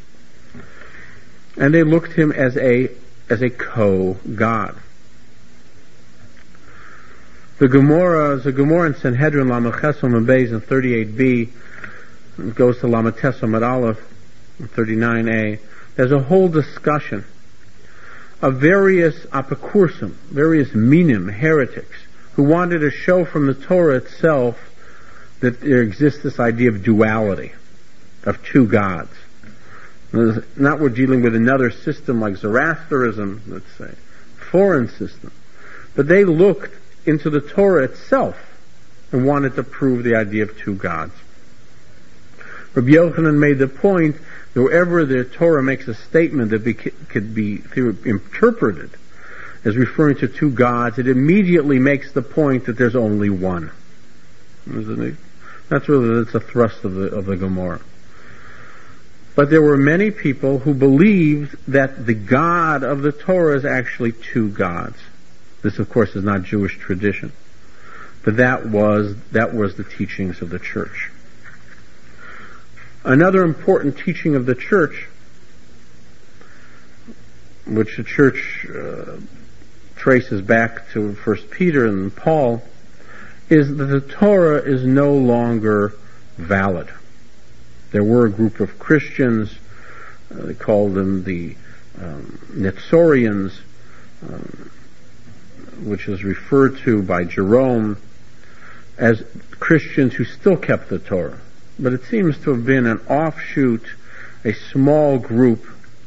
and they looked him as a co-God. The Gemara in Sanhedrin Lamachesom and Beis in 38b, it goes to Lamatesom at Aleph in 39a. There's a whole discussion of various apikursim, various minim, heretics, who wanted to show from the Torah itself that there exists this idea of duality, of two gods. Not we're dealing with another system like Zoroastrianism, let's say, foreign system. But they looked into the Torah itself and wanted to prove the idea of two gods. Rabbi Yochanan made the point that wherever the Torah makes a statement that could be interpreted as referring to two gods, it immediately makes the point that there's only one. That's a thrust of the Gemara. But there were many people who believed that the God of the Torah is actually two gods. This, of course, is not Jewish tradition, but that was the teachings of the church. Another important teaching of the church, which the church traces back to 1 Peter and Paul, is that the Torah is no longer valid. There were a group of Christians, they called them the Netzorians, which is referred to by Jerome as Christians who still kept the Torah. But it seems to have been an offshoot, a small group.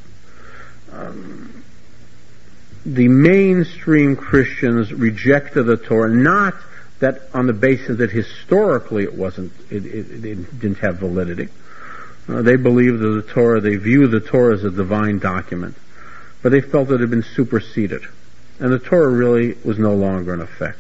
The mainstream Christians rejected the Torah, not that on the basis that historically it didn't have validity. They believed that the Torah, they viewed the Torah as a divine document, but they felt it had been superseded, and the Torah really was no longer in effect.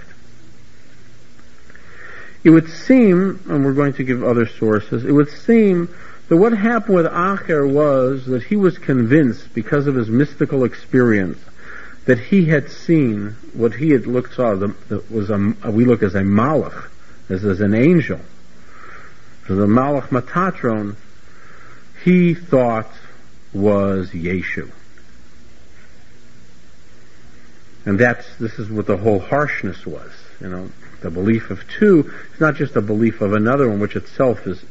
It would seem, and we're going to give other sources, it would seem that what happened with Acher was that he was convinced, because of his mystical experience, that he had seen what he had we look as a malach, as an angel. So the malach Metatron, he thought was Yeshu. And this is what the whole harshness was, the belief of two is not just a belief of another one, which itself is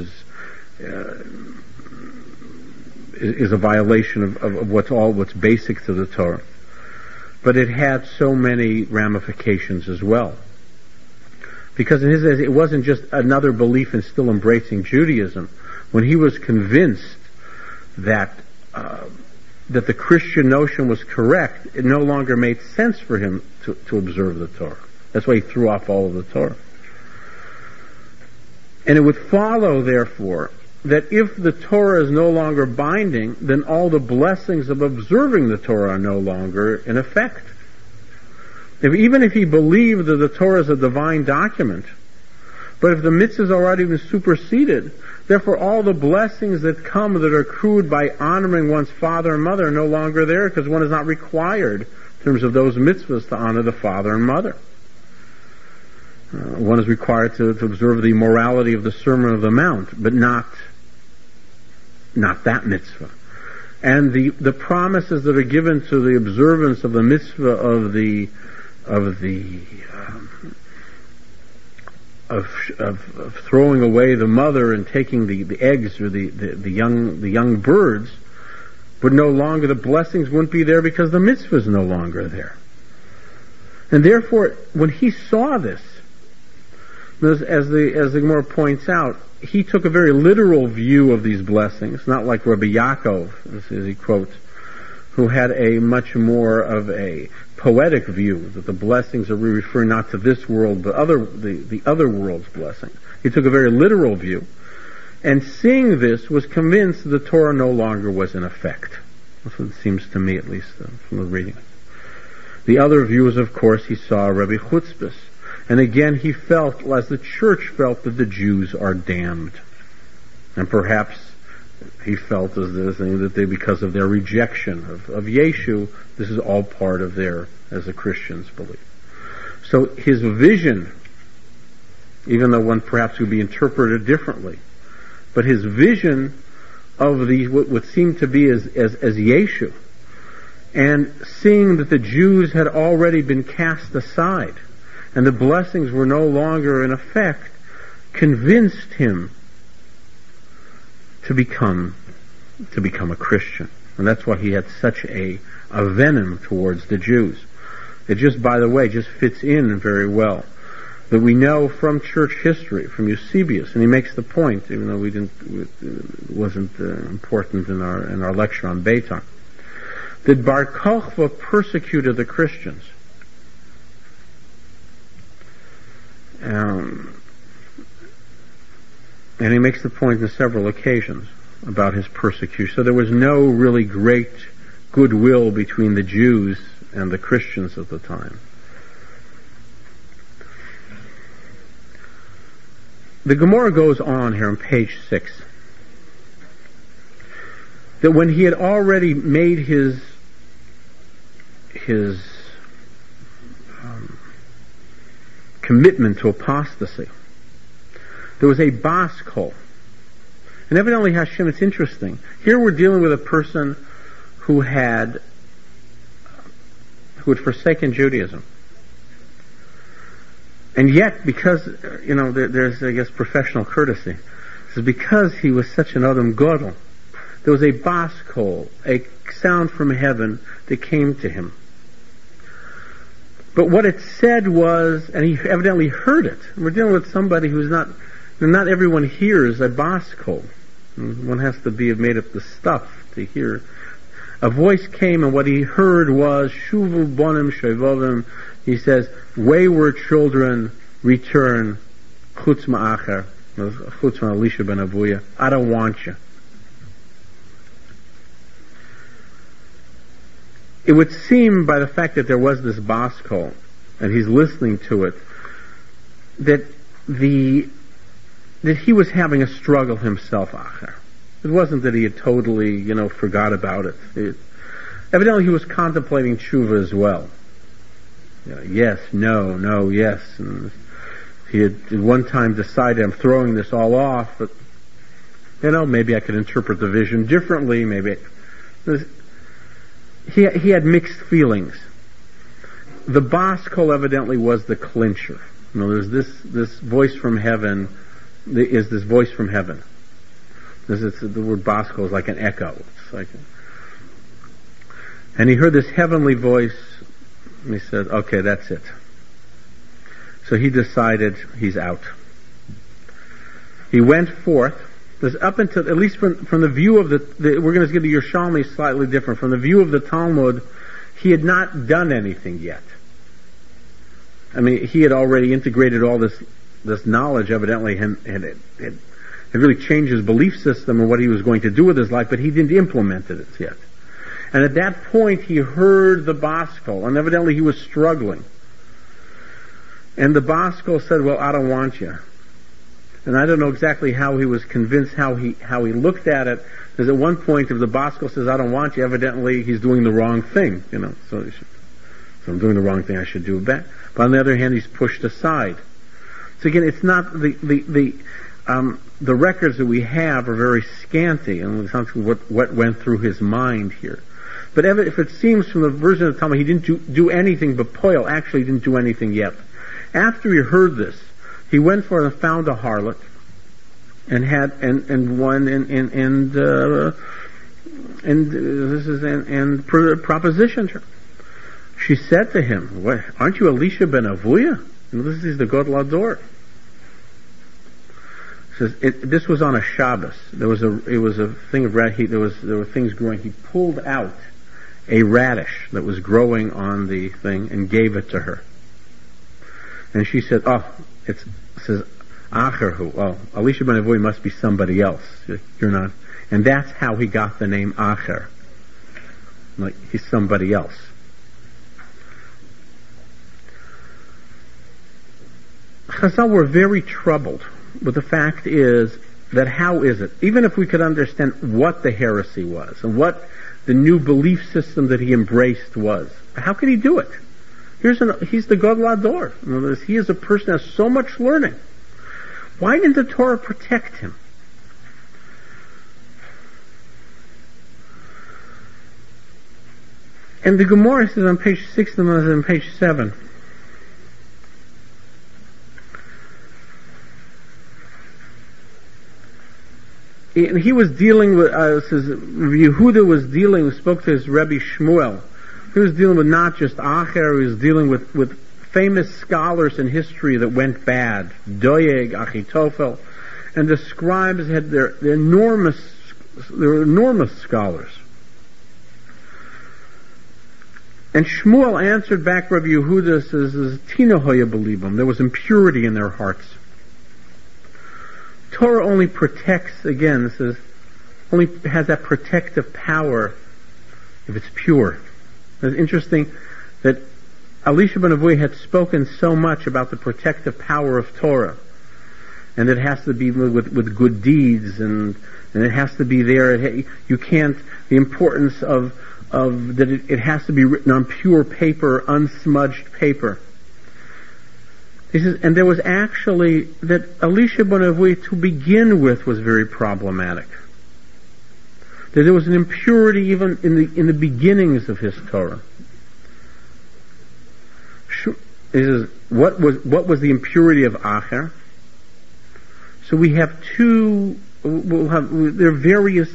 a violation of what's basic to the Torah. But it had so many ramifications as well. Because in his eyes, it wasn't just another belief in still embracing Judaism. When he was convinced that the Christian notion was correct, it no longer made sense for him to observe the Torah. That's why he threw off all of the Torah. And it would follow, therefore, that if the Torah is no longer binding, then all the blessings of observing the Torah are no longer in effect. Even if he believed that the Torah is a divine document, but if the mitzvah has already been superseded, therefore all the blessings that come that are accrued by honoring one's father and mother are no longer there, because one is not required in terms of those mitzvahs to honor the father and mother. One is required to observe the morality of the Sermon of the Mount, but not that mitzvah. And the promises that are given to the observance of the mitzvah of throwing away the mother and taking the eggs or the young birds, would no longer, the blessings wouldn't be there because the mitzvah is no longer there. And therefore, when he saw this, as the Gemara points out, he took a very literal view of these blessings, not like Rabbi Yaakov, as he quotes, who had a much more of a poetic view that the blessings are referring not to this world but the other world's blessings. He took a very literal view, and seeing this was convinced that the Torah no longer was in effect. That's what it seems to me, at least from the reading. The other view is, of course, he saw Rabbi Chutzpis, and again he felt, as the church felt, that the Jews are damned, and perhaps he felt that they, because of their rejection of Yeshu, this is all part of their, as the Christians believe. So his vision, even though one perhaps would be interpreted differently, but his vision of what would seem to be as Yeshu, and seeing that the Jews had already been cast aside, and the blessings were no longer in effect, convinced him to become a Christian. And that's why he had such a venom towards the Jews. It just, by the way, just fits in very well that we know from church history, from Eusebius, and he makes the point, even though it wasn't important in our lecture on Beitar, that Bar Kokhba persecuted the Christians. And he makes the point on several occasions about his persecution. So there was no really great goodwill between the Jews and the Christians at the time. The Gemara goes on here on page 6, that when he had already made his commitment to apostasy, there was a bas kol. And evidently Hashem, it's interesting. Here we're dealing with a person who had forsaken Judaism. And yet, because, there's, I guess, professional courtesy. This is because he was such an Adam Gadol. There was a bas kol, a sound from heaven that came to him. But what it said was, and he evidently heard it. We're dealing with somebody who's not everyone hears a bas kol. One has to be made of the stuff to hear. A voice came, and what he heard was, Shuvu bonim shevovim. He says, wayward children, return, chutz ma'acher, chutz ma'alisha ben avuya. I don't want you. It would seem, by the fact that there was this bas kol, and he's listening to it, that he was having a struggle himself, acher. It wasn't that he had totally, forgot about it. Evidently he was contemplating tshuva as well. Yes, no, yes. And he had at one time decided, I'm throwing this all off, but, maybe I could interpret the vision differently, maybe. He had mixed feelings. The bas kol evidently was the clincher. There's this voice from heaven, is this voice from heaven. The word bas kol is like an echo. And he heard this heavenly voice, and he said, okay, that's it. So he decided he's out. He went forth. There's up until, at least from the view of we're going to give the Yerushalmi slightly different. From the view of the Talmud, he had not done anything yet. I mean, he had already integrated all this knowledge, evidently, and It really changed his belief system and what he was going to do with his life, but he didn't implement it yet. And at that point, he heard the Baskel, and evidently he was struggling. And the Baskel said, well, I don't want you. And I don't know exactly how he was convinced, how he looked at it. Because at one point, if the Baskel says, I don't want you, evidently he's doing the wrong thing, So I'm doing the wrong thing, I should do it back. But on the other hand, he's pushed aside. So again, it's not the records that we have are very scanty, and it's not what went through his mind here. But if it seems from the version of the Talmud, he didn't do anything but Poel, actually he didn't do anything yet. After he heard this, he went for and found a harlot, and propositioned her. She said to him, "What, aren't you Elisha ben Avuya?" This is the Gadol Hador. Says this was on a Shabbos. It was a thing of radish. There were things growing. He pulled out a radish that was growing on the thing and gave it to her. And she said, it says Acherhu. Well, Elisha ben Avuya must be somebody else. You're not. And that's how he got the name Acher. Like he's somebody else. Chazal were very troubled. But the fact is that how is it, even if we could understand what the heresy was and what the new belief system that he embraced was, how could he do it? He's the Gadol Hador. In other words, he is a person that has so much learning. Why didn't the Torah protect him? And the Gemara says on page 6 and on page 7, he was dealing with, says Yehuda spoke to his Rebbe Shmuel. He was dealing with not just Acher, he was dealing with famous scholars in history that went bad. Doeg, Achitophel. And the scribes had they were enormous scholars. And Shmuel answered back Rebbe Yehuda, says, Tina hoya belibam. There was impurity in their hearts. Torah only protects, again, it says, only has that protective power if it's pure. It's interesting that Elisha ben Avuya had spoken so much about the protective power of Torah, and it has to be with good deeds, and it has to be there. You can't, the importance of that it has to be written on pure paper, unsmudged paper. He says, and there was actually, that Elisha ben Avuya to begin with was very problematic. That there was an impurity even in the beginnings of his Torah. He says, what was the impurity of Acher? So we have there are various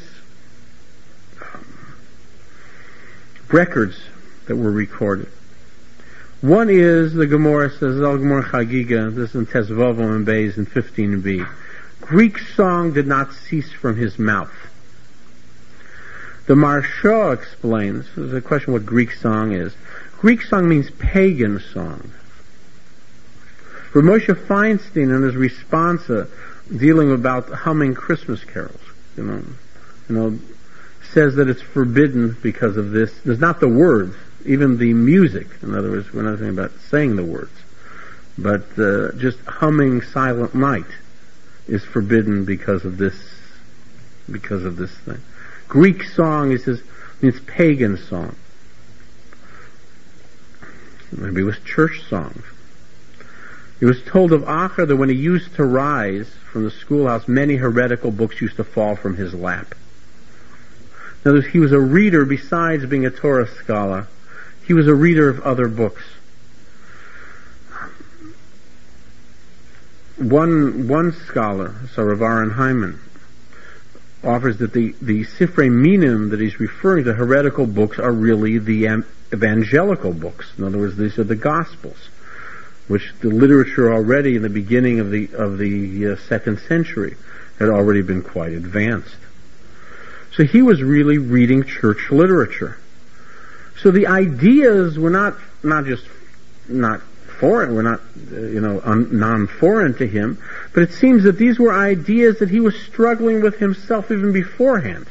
records that were recorded. One is, the Gemara says, Al Gemara Chagiga, this is in Tezvavam and Beis in 15b. Greek song did not cease from his mouth. The Maharsha explains, there's a question what Greek song is. Greek song means pagan song. For Moshe Feinstein in his responsa dealing about humming Christmas carols, says that it's forbidden because of this. There's not the words, even the music. In other words, we're not talking about saying the words, but just humming Silent Night is forbidden because of this thing. Greek song, he says, means pagan song. Maybe it was church songs. He was told of Acher that when he used to rise from the schoolhouse, many heretical books used to fall from his lap. In other words, he was a reader besides being a Torah scholar. He was a reader of other books. One scholar, so Rav Aaron Hyman, offers that the Sifrei Minim that he's referring to, heretical books, are really the evangelical books. In other words, these are the Gospels, which the literature already in the beginning of the second century had already been quite advanced. So he was really reading church literature. So the ideas were not just not foreign, were not, non-foreign to him, but it seems that these were ideas that he was struggling with himself even beforehand.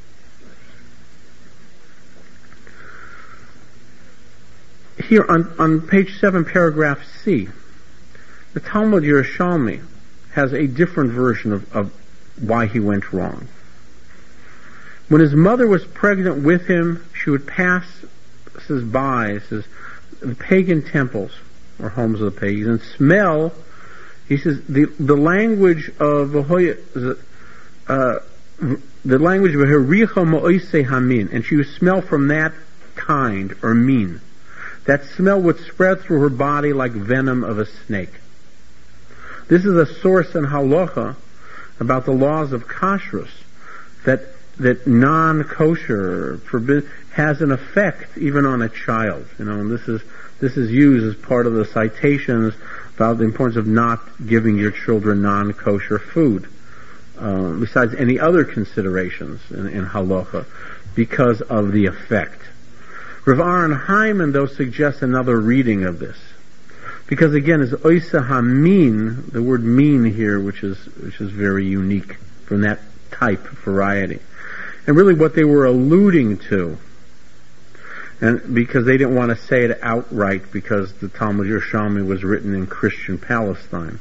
Here on page 7, paragraph C, the Talmud Yerushalmi has a different version of why he went wrong. When his mother was pregnant with him, she would pass by the pagan temples or homes of the pagans and smell. He says the language of the language of hericha ma'osei hamin, and she would smell from that kind or mean. That smell would spread through her body like venom of a snake. This is a source in halacha about the laws of kashrus that non-kosher has an effect even on a child. And this is used as part of the citations about the importance of not giving your children non-kosher food, besides any other considerations in halacha, because of the effect. Rav Aaron Hyman, though, suggests another reading of this, because again, is oisa hamin, the word mean here, which is very unique from that type variety. And really what they were alluding to, and because they didn't want to say it outright because the Talmud Yerushalmi was written in Christian Palestine,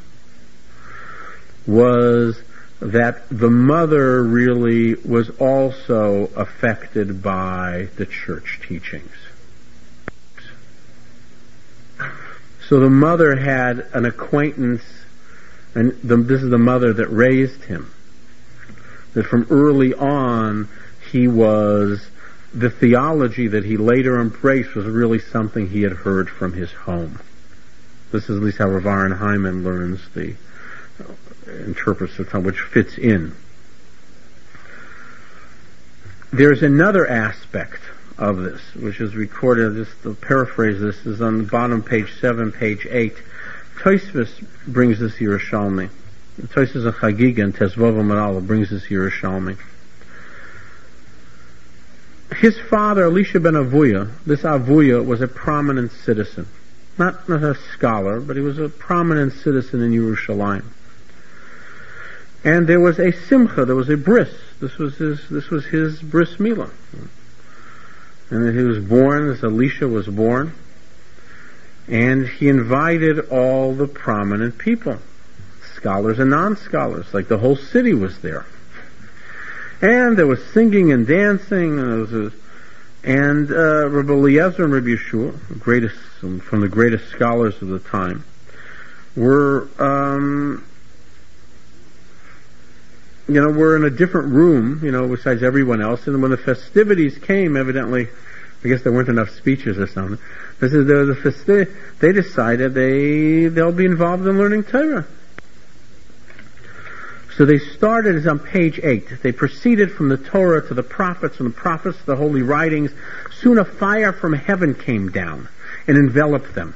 was that the mother really was also affected by the church teachings. So the mother had an acquaintance, and this is the mother that raised him, that from early on the theology that he later embraced was really something he had heard from his home. This is at least how Rav Aaron Hyman interprets the Talmud, which fits in. There's another aspect of this, which is recorded, just to paraphrase this, is on the bottom page 7, page 8. Tosfos brings this Yerushalmi. Tosfos of Chagiga and Tezvov Amarala brings this Yerushalmi. His father, Elisha ben Avuya, this Avuya was a prominent citizen. Not a scholar, but he was a prominent citizen in Yerushalayim. And there was a simcha, there was a bris. This was his bris milah. And he was born, this Elisha was born, and he invited all the prominent people, scholars and non-scholars, like the whole city was there. And there was singing and dancing, and Rabbi Eliezer and Rabbi Yeshua, from the greatest scholars of the time, were in a different room, besides everyone else. And when the festivities came, evidently, I guess there weren't enough speeches or something. They decided they'll be involved in learning Torah. So they started, as on page 8, they proceeded from the Torah to the prophets, from the prophets to the holy writings. Soon a fire from heaven came down and enveloped them.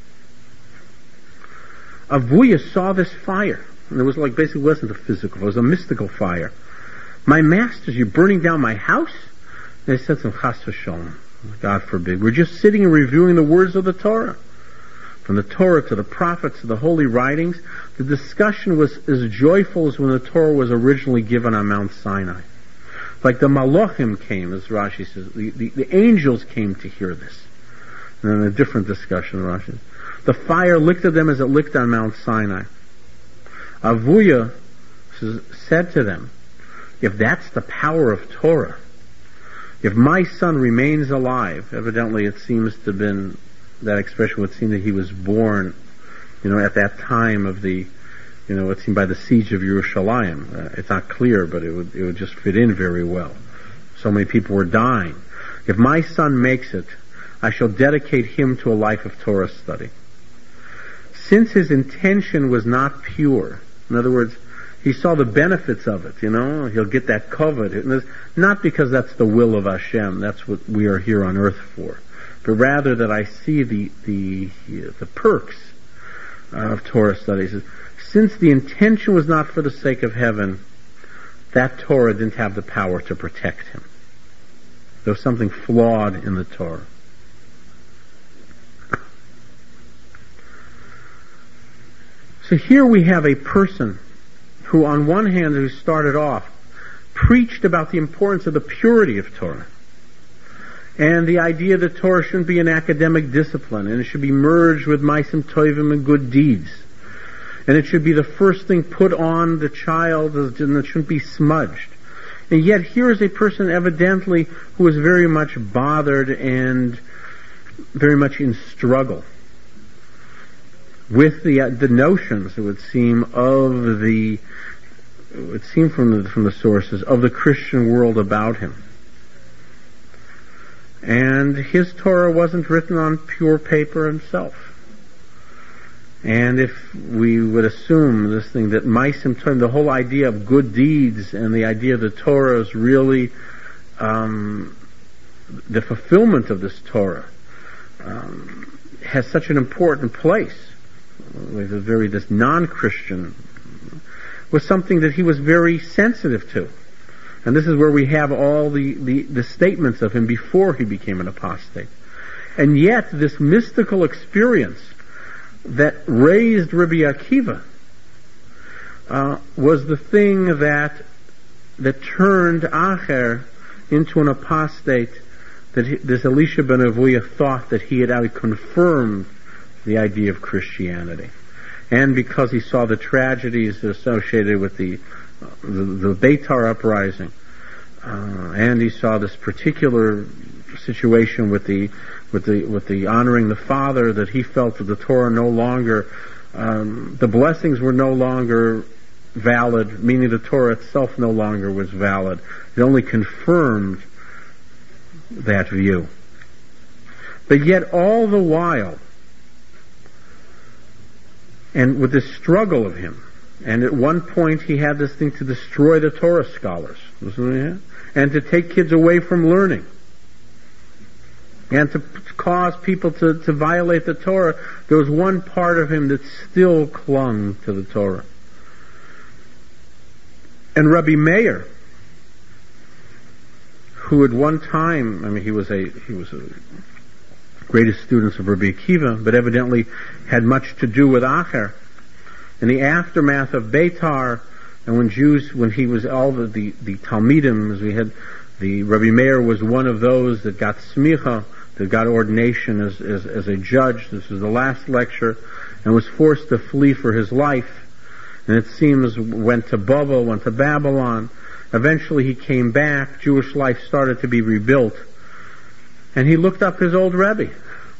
Avuya saw this fire, and it was basically wasn't a physical, it was a mystical fire. My masters, you're burning down my house? And they said to him, Chas v'sholom, God forbid. We're just sitting and reviewing the words of the Torah. From the Torah to the prophets to the holy writings, the discussion was as joyful as when the Torah was originally given on Mount Sinai. Like the Malachim came, as Rashi says, the angels came to hear this. And then a different discussion, Rashi. The fire licked at them as it licked on Mount Sinai. Avuya said to them, if that's the power of Torah, if my son remains alive, evidently it seems to have been, that expression would seem that he was born, at that time of it seemed by the siege of Yerushalayim. It's not clear, but it would just fit in very well. So many people were dying. If my son makes it, I shall dedicate him to a life of Torah study. Since his intention was not pure, in other words, he saw the benefits of it, he'll get that covet. Not because that's the will of Hashem, that's what we are here on earth for, but rather that I see the perks of Torah studies. Since the intention was not for the sake of heaven, that Torah didn't have the power to protect him. There was something flawed in the Torah. So here we have a person who, on one hand, who started off, preached about the importance of the purity of Torah, and the idea that Torah shouldn't be an academic discipline, and it should be merged with Maisim Tovim and good deeds, and it should be the first thing put on the child, and it shouldn't be smudged. And yet here is a person evidently who is very much bothered and very much in struggle with the notions, it would seem, from the sources of the Christian world about him. And his Torah wasn't written on pure paper himself. And if we would assume this thing that Maisim Tovim, the whole idea of good deeds and the idea of the Torah is really the fulfillment of this Torah has such an important place. This non-Christian was something that he was very sensitive to. And this is where we have all the statements of him before he became an apostate. And yet this mystical experience that raised Rabbi Akiva was the thing that turned Acher into an apostate, that this Elisha ben Avuya thought that he had confirmed the idea of Christianity. And because he saw the tragedies associated with the Beitar uprising, and he saw this particular situation with the honoring the father, that he felt that the Torah no longer, the blessings were no longer valid, meaning the Torah itself no longer was valid. It only confirmed that view. But yet all the while, and with this struggle of him, and at one point he had this thing to destroy the Torah scholars, and to take kids away from learning, and to cause people to violate the Torah, there was one part of him that still clung to the Torah. And Rabbi Meir, who at one time, he was a greatest student of Rabbi Akiva, but evidently had much to do with Acher. In the aftermath of Beitar, and when he was all the Talmidim, as we had, the Rabbi Meir was one of those that got smicha, that got ordination as a judge. This was the last lecture, and was forced to flee for his life. And it seems went to Babel, went to Babylon. Eventually he came back. Jewish life started to be rebuilt. And he looked up his old Rebbe.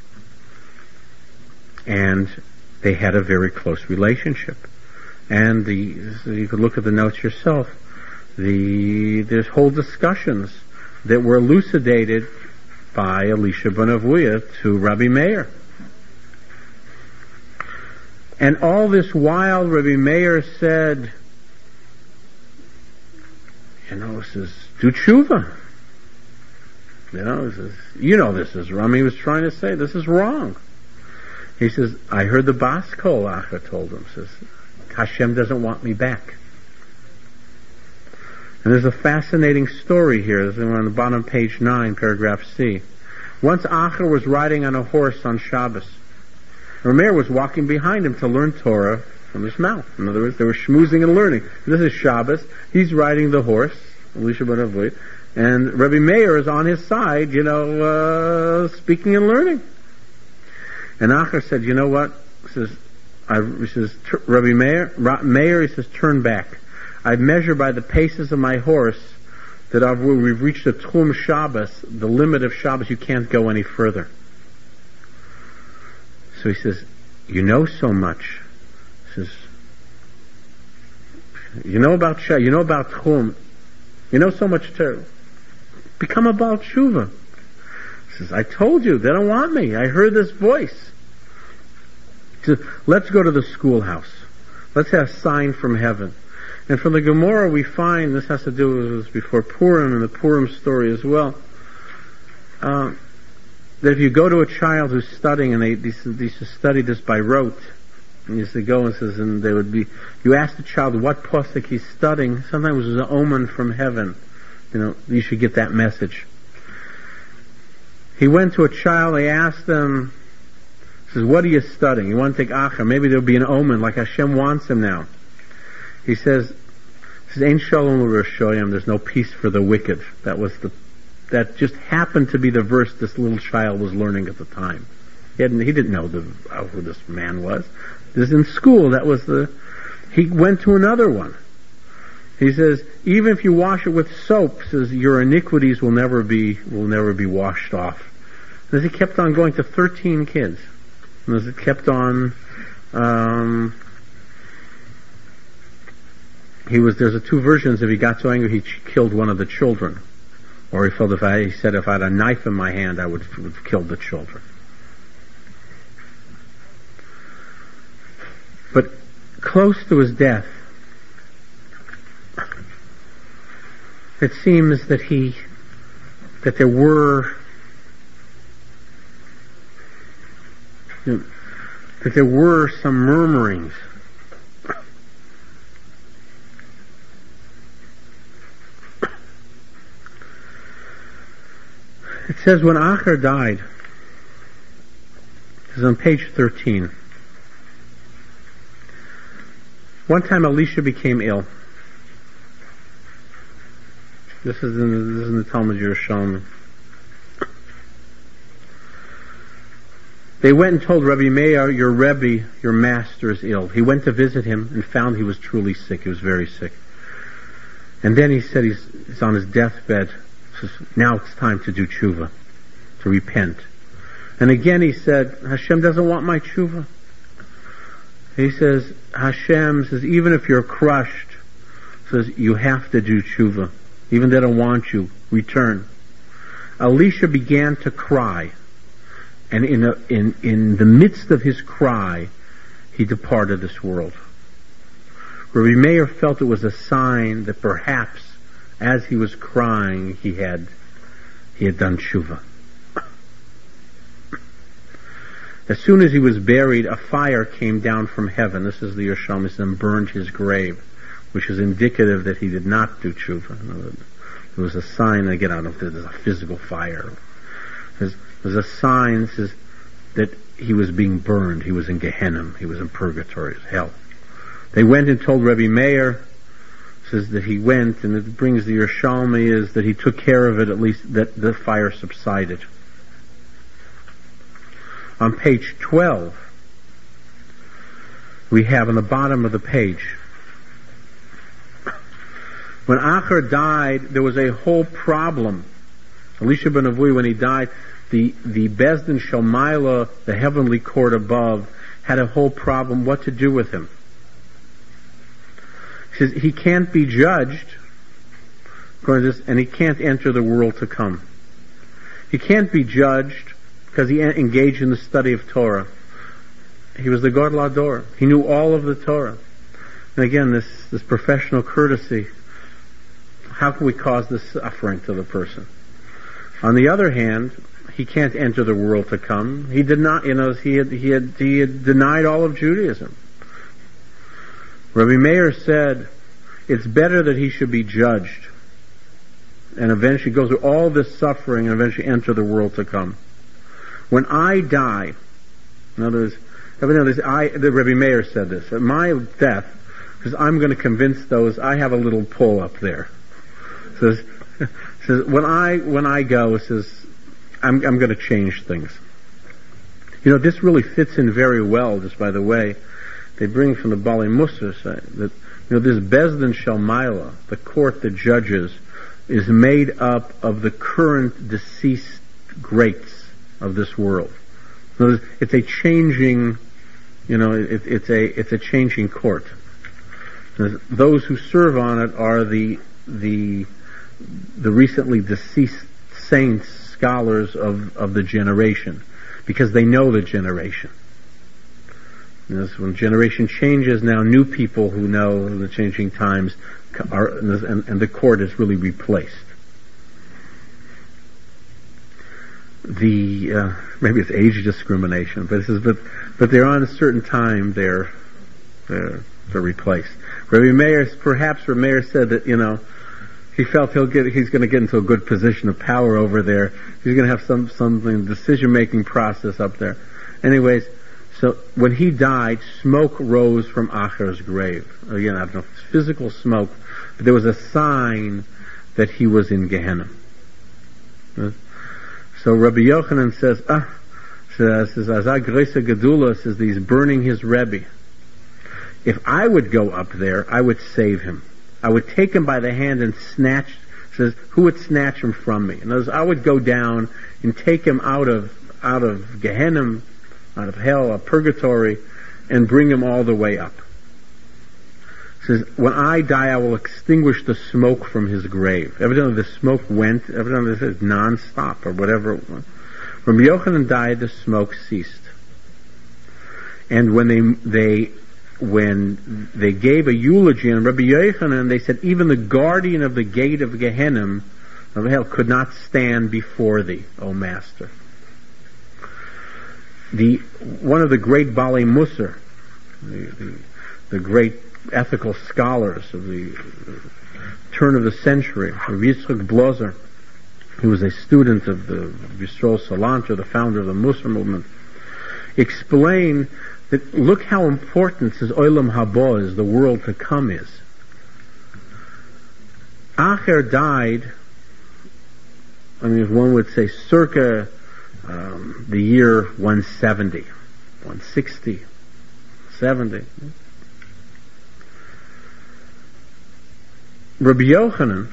And they had a very close relationship. And you could look at the notes yourself. There's whole discussions that were elucidated by Elisha ben Avuya to Rabbi Meir. And all this while, Rabbi Meir said, says, do tshuva. This is wrong. He was trying to say, this is wrong. He says, I heard the Bas Kol, Acher told him, says, Hashem doesn't want me back. And there's a fascinating story here. This is on the bottom, page 9, paragraph C. Once Acher was riding on a horse on Shabbos. Rameir was walking behind him to learn Torah from his mouth. In other words, they were schmoozing and learning. This is Shabbos. He's riding the horse, Elisha ben Avuya, and Rabbi Meir is on his side, speaking and learning. And Acher said, you know what? He says, Rabbi Meir, he says, turn back. I measure by the paces of my horse that we've reached the Tchum Shabbos, the limit of Shabbos. You can't go any further. So he says, you know so much. He says, you know about Tchum. You know so much too. Become a Baal Tshuva. He says, I told you, they don't want me. I heard this voice. He says, let's go to the schoolhouse. Let's have a sign from heaven. And from the Gemara we find, this has to do with before Purim and the Purim story as well, that if you go to a child who's studying, and they used to study this by rote, and used to go and they would be, you ask the child what pasuk he's studying, sometimes it was an omen from heaven. You should get that message. He went to a child, they asked him, He says, what are you studying? You want to take Acha? Maybe there'll be an omen like Hashem wants him now. He says, Ein Shalom l'Rashoyim, there's no peace for the wicked. That just happened to be the verse this little child was learning at the time. He didn't know who this man was. This is in school. He went to another one. He says, even if you wash it with soap, says your iniquities will never be washed off. And as he kept on going to 13 kids, and as it kept on, there's two versions. If he got so angry, he killed one of the children, or he felt he said, if I had a knife in my hand, I would have killed the children. But close to his death, it seems that there were some murmurings. It says when Acher died, this is on page 13. One time Elisha became ill. This is in the Talmud Yerushalmi. They went and told Rabbi Meir, your Rebbe, your master is ill. He went to visit him and found he was truly sick. He was very sick. And then he said he's on his deathbed. He says, now it's time to do tshuva, to repent. And again he said, Hashem doesn't want my tshuva. He says, Hashem says, even if you're crushed, says, you have to do tshuva. Even they don't want you, return. Elisha began to cry. And in the midst of his cry, he departed this world. Rabbi Meir felt it was a sign that perhaps, as he was crying, he had done tshuva. As soon as he was buried, a fire came down from heaven. This is the Yerushalmi, and burned his grave, which is indicative that he did not do tshuva. It was a sign. Again, I don't know if there's a physical fire. There's a sign says that he was being burned. He was in Gehenna. He was in purgatory, hell. They went and told Rabbi Meir, says that he went, and it brings the Yerushalmi is that he took care of it, at least that the fire subsided. On page 12, we have on the bottom of the page, when Acher died, there was a whole problem. Elisha ben Avui, when he died, the Bezdin Shalmaila, the heavenly court above, had a whole problem what to do with him. He says he can't be judged, according to this, and he can't enter the world to come. He can't be judged because he engaged in the study of Torah. He was the Gadol Hador. He knew all of the Torah. And again, this professional courtesy, how can we cause this suffering to the person? On the other hand, he can't enter the world to come. He did not, he had denied all of Judaism. Rabbi Meir said, it's better that he should be judged and eventually go through all this suffering and eventually enter the world to come. When I die, in other words, the Rabbi Meir said this, at my death, because I'm going to convince those, I have a little pull up there. Says when I go, says I'm going to change things. This really fits in very well. Just by the way, they bring from the Bali Musar that this Bezdin Shalmaila, the court that judges, is made up of the current deceased greats of this world. It's a changing, it's a changing court. Those who serve on it are the recently deceased saints, scholars of the generation, because they know the generation. When generation changes, now new people who know the changing times are, and the court is really replaced. Maybe it's age discrimination, but they're on a certain time. They're replaced. Rabbi Meir said that he felt he's going to get into a good position of power over there. He's going to have something decision making process up there. Anyways, So when he died, smoke rose from Acher's grave. Again, I don't know if it's physical smoke, but there was a sign that he was in Gehenna. So Rabbi Yochanan says, Azag Gresa Gedula says that he's burning his Rebbe. If I would go up there, I would save him. I would take him by the hand and snatch, says, who would snatch him from me? In other words, I would go down and take him out of Gehenna, out of hell, of purgatory, and bring him all the way up. It says, when I die, I will extinguish the smoke from his grave. Evidently the smoke went, evidently this is non-stop, or whatever it was. When Yochanan died, the smoke ceased. And when they gave a eulogy on Rabbi Yochanan, they said, even the guardian of the gate of Gehenna, of hell, could not stand before thee, O Master. One of the great Balei Musar, the great ethical scholars of the turn of the century, Rabbi Yitzchak Blozer, who was a student of the Yisroel Salanter, the founder of the Musar movement, explained that look how important his Olam Haba is, the world to come is. Acher died, I mean, if one would say circa the year 170, 160, 70. Rabbi Yochanan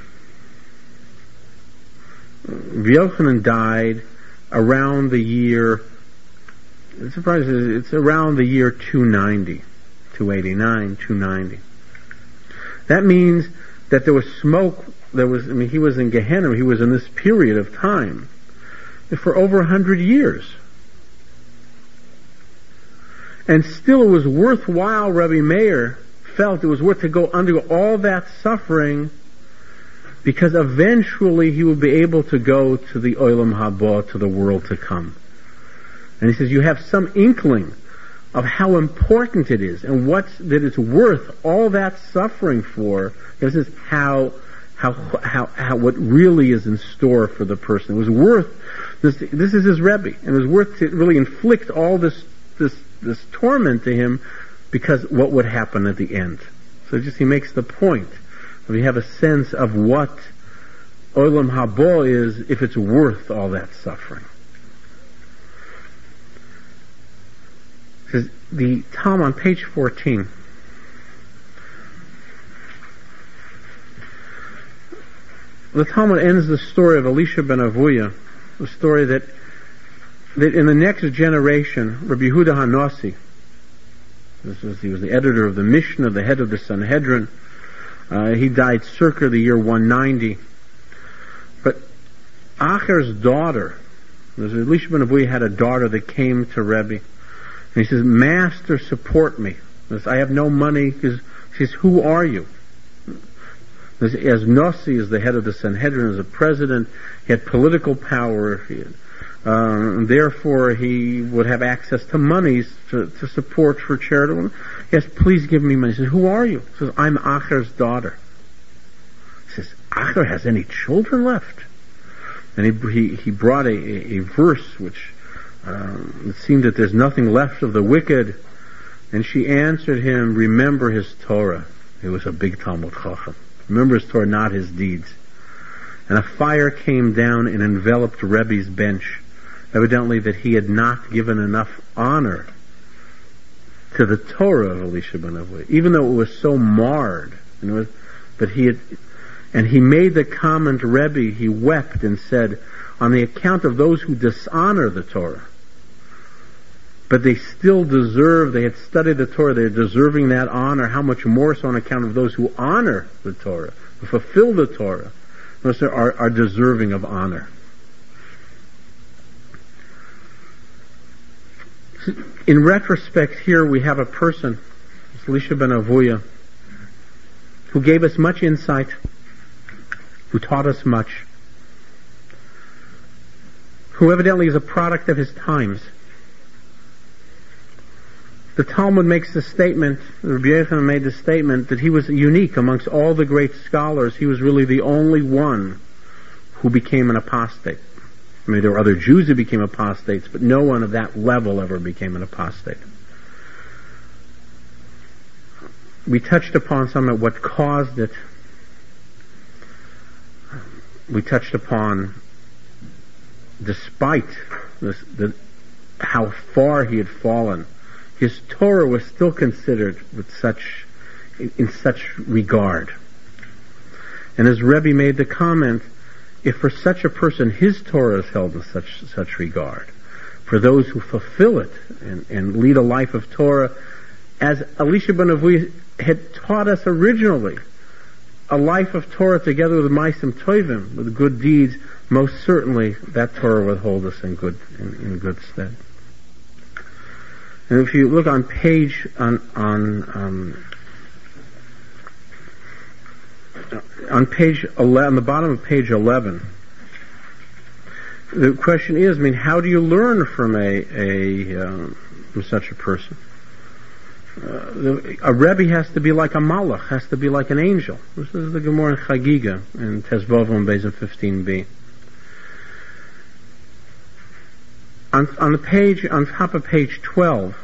died around the year, it's around the year 290, 289, 290. That means that there was smoke, he was in Gehenna, he was in this period of time for over 100 years. And still it was worthwhile, Rabbi Meir felt it was worth to go under all that suffering, because eventually he will be able to go to the Olam Haba, to the world to come. And he says, you have some inkling of how important it is and that it's worth all that suffering for. This is how what really is in store for the person. It was worth this is his Rebbe, and it was worth to really inflict all this torment to him, because what would happen at the end. So he makes the point. We have a sense of what Olam Haba is, if it's worth all that suffering. It says, the Talmud on page 14. The Talmud ends the story of Elisha ben Avuya, the story that in the next generation, Rabbi Yehuda HaNasi, he was the editor of the Mishnah, the head of the Sanhedrin. He died circa the year 190. But Acher's daughter, Elisha ben Avuya had a daughter that came to Rebbe. And he says, Master, support me. He says, I have no money. She says, who are you? As Nasi, as the head of the Sanhedrin, as a president, he had political power. And therefore, he would have access to monies to support for charitable. Yes, please give me money. He says, who are you? He says, I'm Acher's daughter. He says, Acher has any children left? And he brought a verse which it seemed that there's nothing left of the wicked. And she answered him, remember his Torah. He was a big Talmud Chacham. Remember his Torah, not his deeds. And a fire came down and enveloped Rebbe's bench. Evidently that he had not given enough honor to the Torah of Elisha ben Avuya, even though it was so marred. But he made the comment, Rebbe, he wept and said, on the account of those who dishonor the Torah, but they still deserve, they had studied the Torah, they're deserving that honor, how much more so on account of those who honor the Torah, who fulfill the Torah, those are deserving of honor. In retrospect, here we have a person, Elisha ben Avuya, who gave us much insight, who taught us much, who evidently is a product of his times. The Talmud makes the statement, Rabbi Yochanan made the statement, that he was unique amongst all the great scholars. He was really the only one who became an apostate. I mean, there were other Jews who became apostates, but no one of that level ever became an apostate. We touched upon some of what caused it. We touched upon, despite how far he had fallen, his Torah was still considered in such regard. And as Rebbe made the comment, if for such a person his Torah is held in such regard, for those who fulfill it and lead a life of Torah, as Elisha ben Avui had taught us originally, a life of Torah together with Maisim Tovim, with good deeds, most certainly that Torah would hold us in good stead. And if you look on page on page 11, on the bottom of page 11, the question is, how do you learn from from such a person? A Rebbe has to be like a malach, has to be like an angel. This is the Gemara in Chagiga in Tezvavim Beis 15b. On the page, on top of page 12,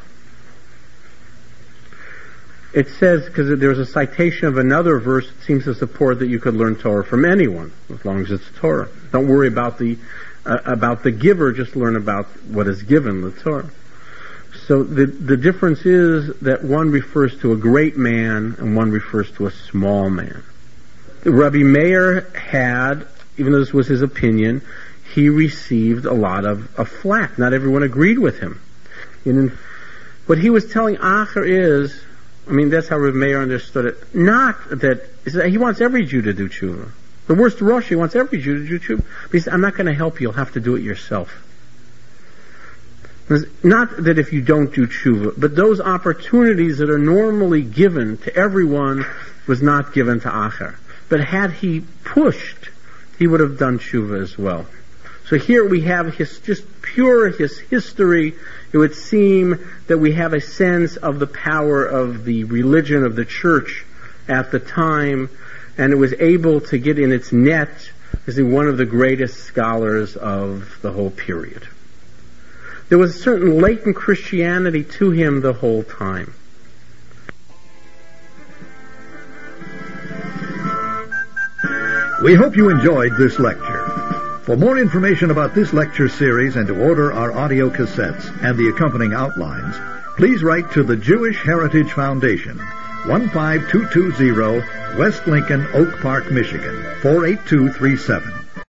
it says, because there's a citation of another verse that seems to support that you could learn Torah from anyone, as long as it's Torah. Don't worry about the giver, just learn about what is given, the Torah. So the difference is that one refers to a great man and one refers to a small man. Rabbi Meir had, even though this was his opinion, he received a lot of flack. Not everyone agreed with him. What he was telling Acher is, that's how Rabbi Meir understood it. Not that he wants every Jew to do tshuva. The worst Rosh, he wants every Jew to do tshuva. But he said, I'm not going to help you. You'll have to do it yourself. Not that if you don't do tshuva, but those opportunities that are normally given to everyone was not given to Acher. But had he pushed, he would have done tshuva as well. So here we have his history. It would seem that we have a sense of the power of the religion of the church at the time, and it was able to get in its net as one of the greatest scholars of the whole period. There was a certain latent Christianity to him the whole time. We hope you enjoyed this lecture. For more information about this lecture series and to order our audio cassettes and the accompanying outlines, please write to the Jewish Heritage Foundation, 15220 West Lincoln, Oak Park, Michigan, 48237.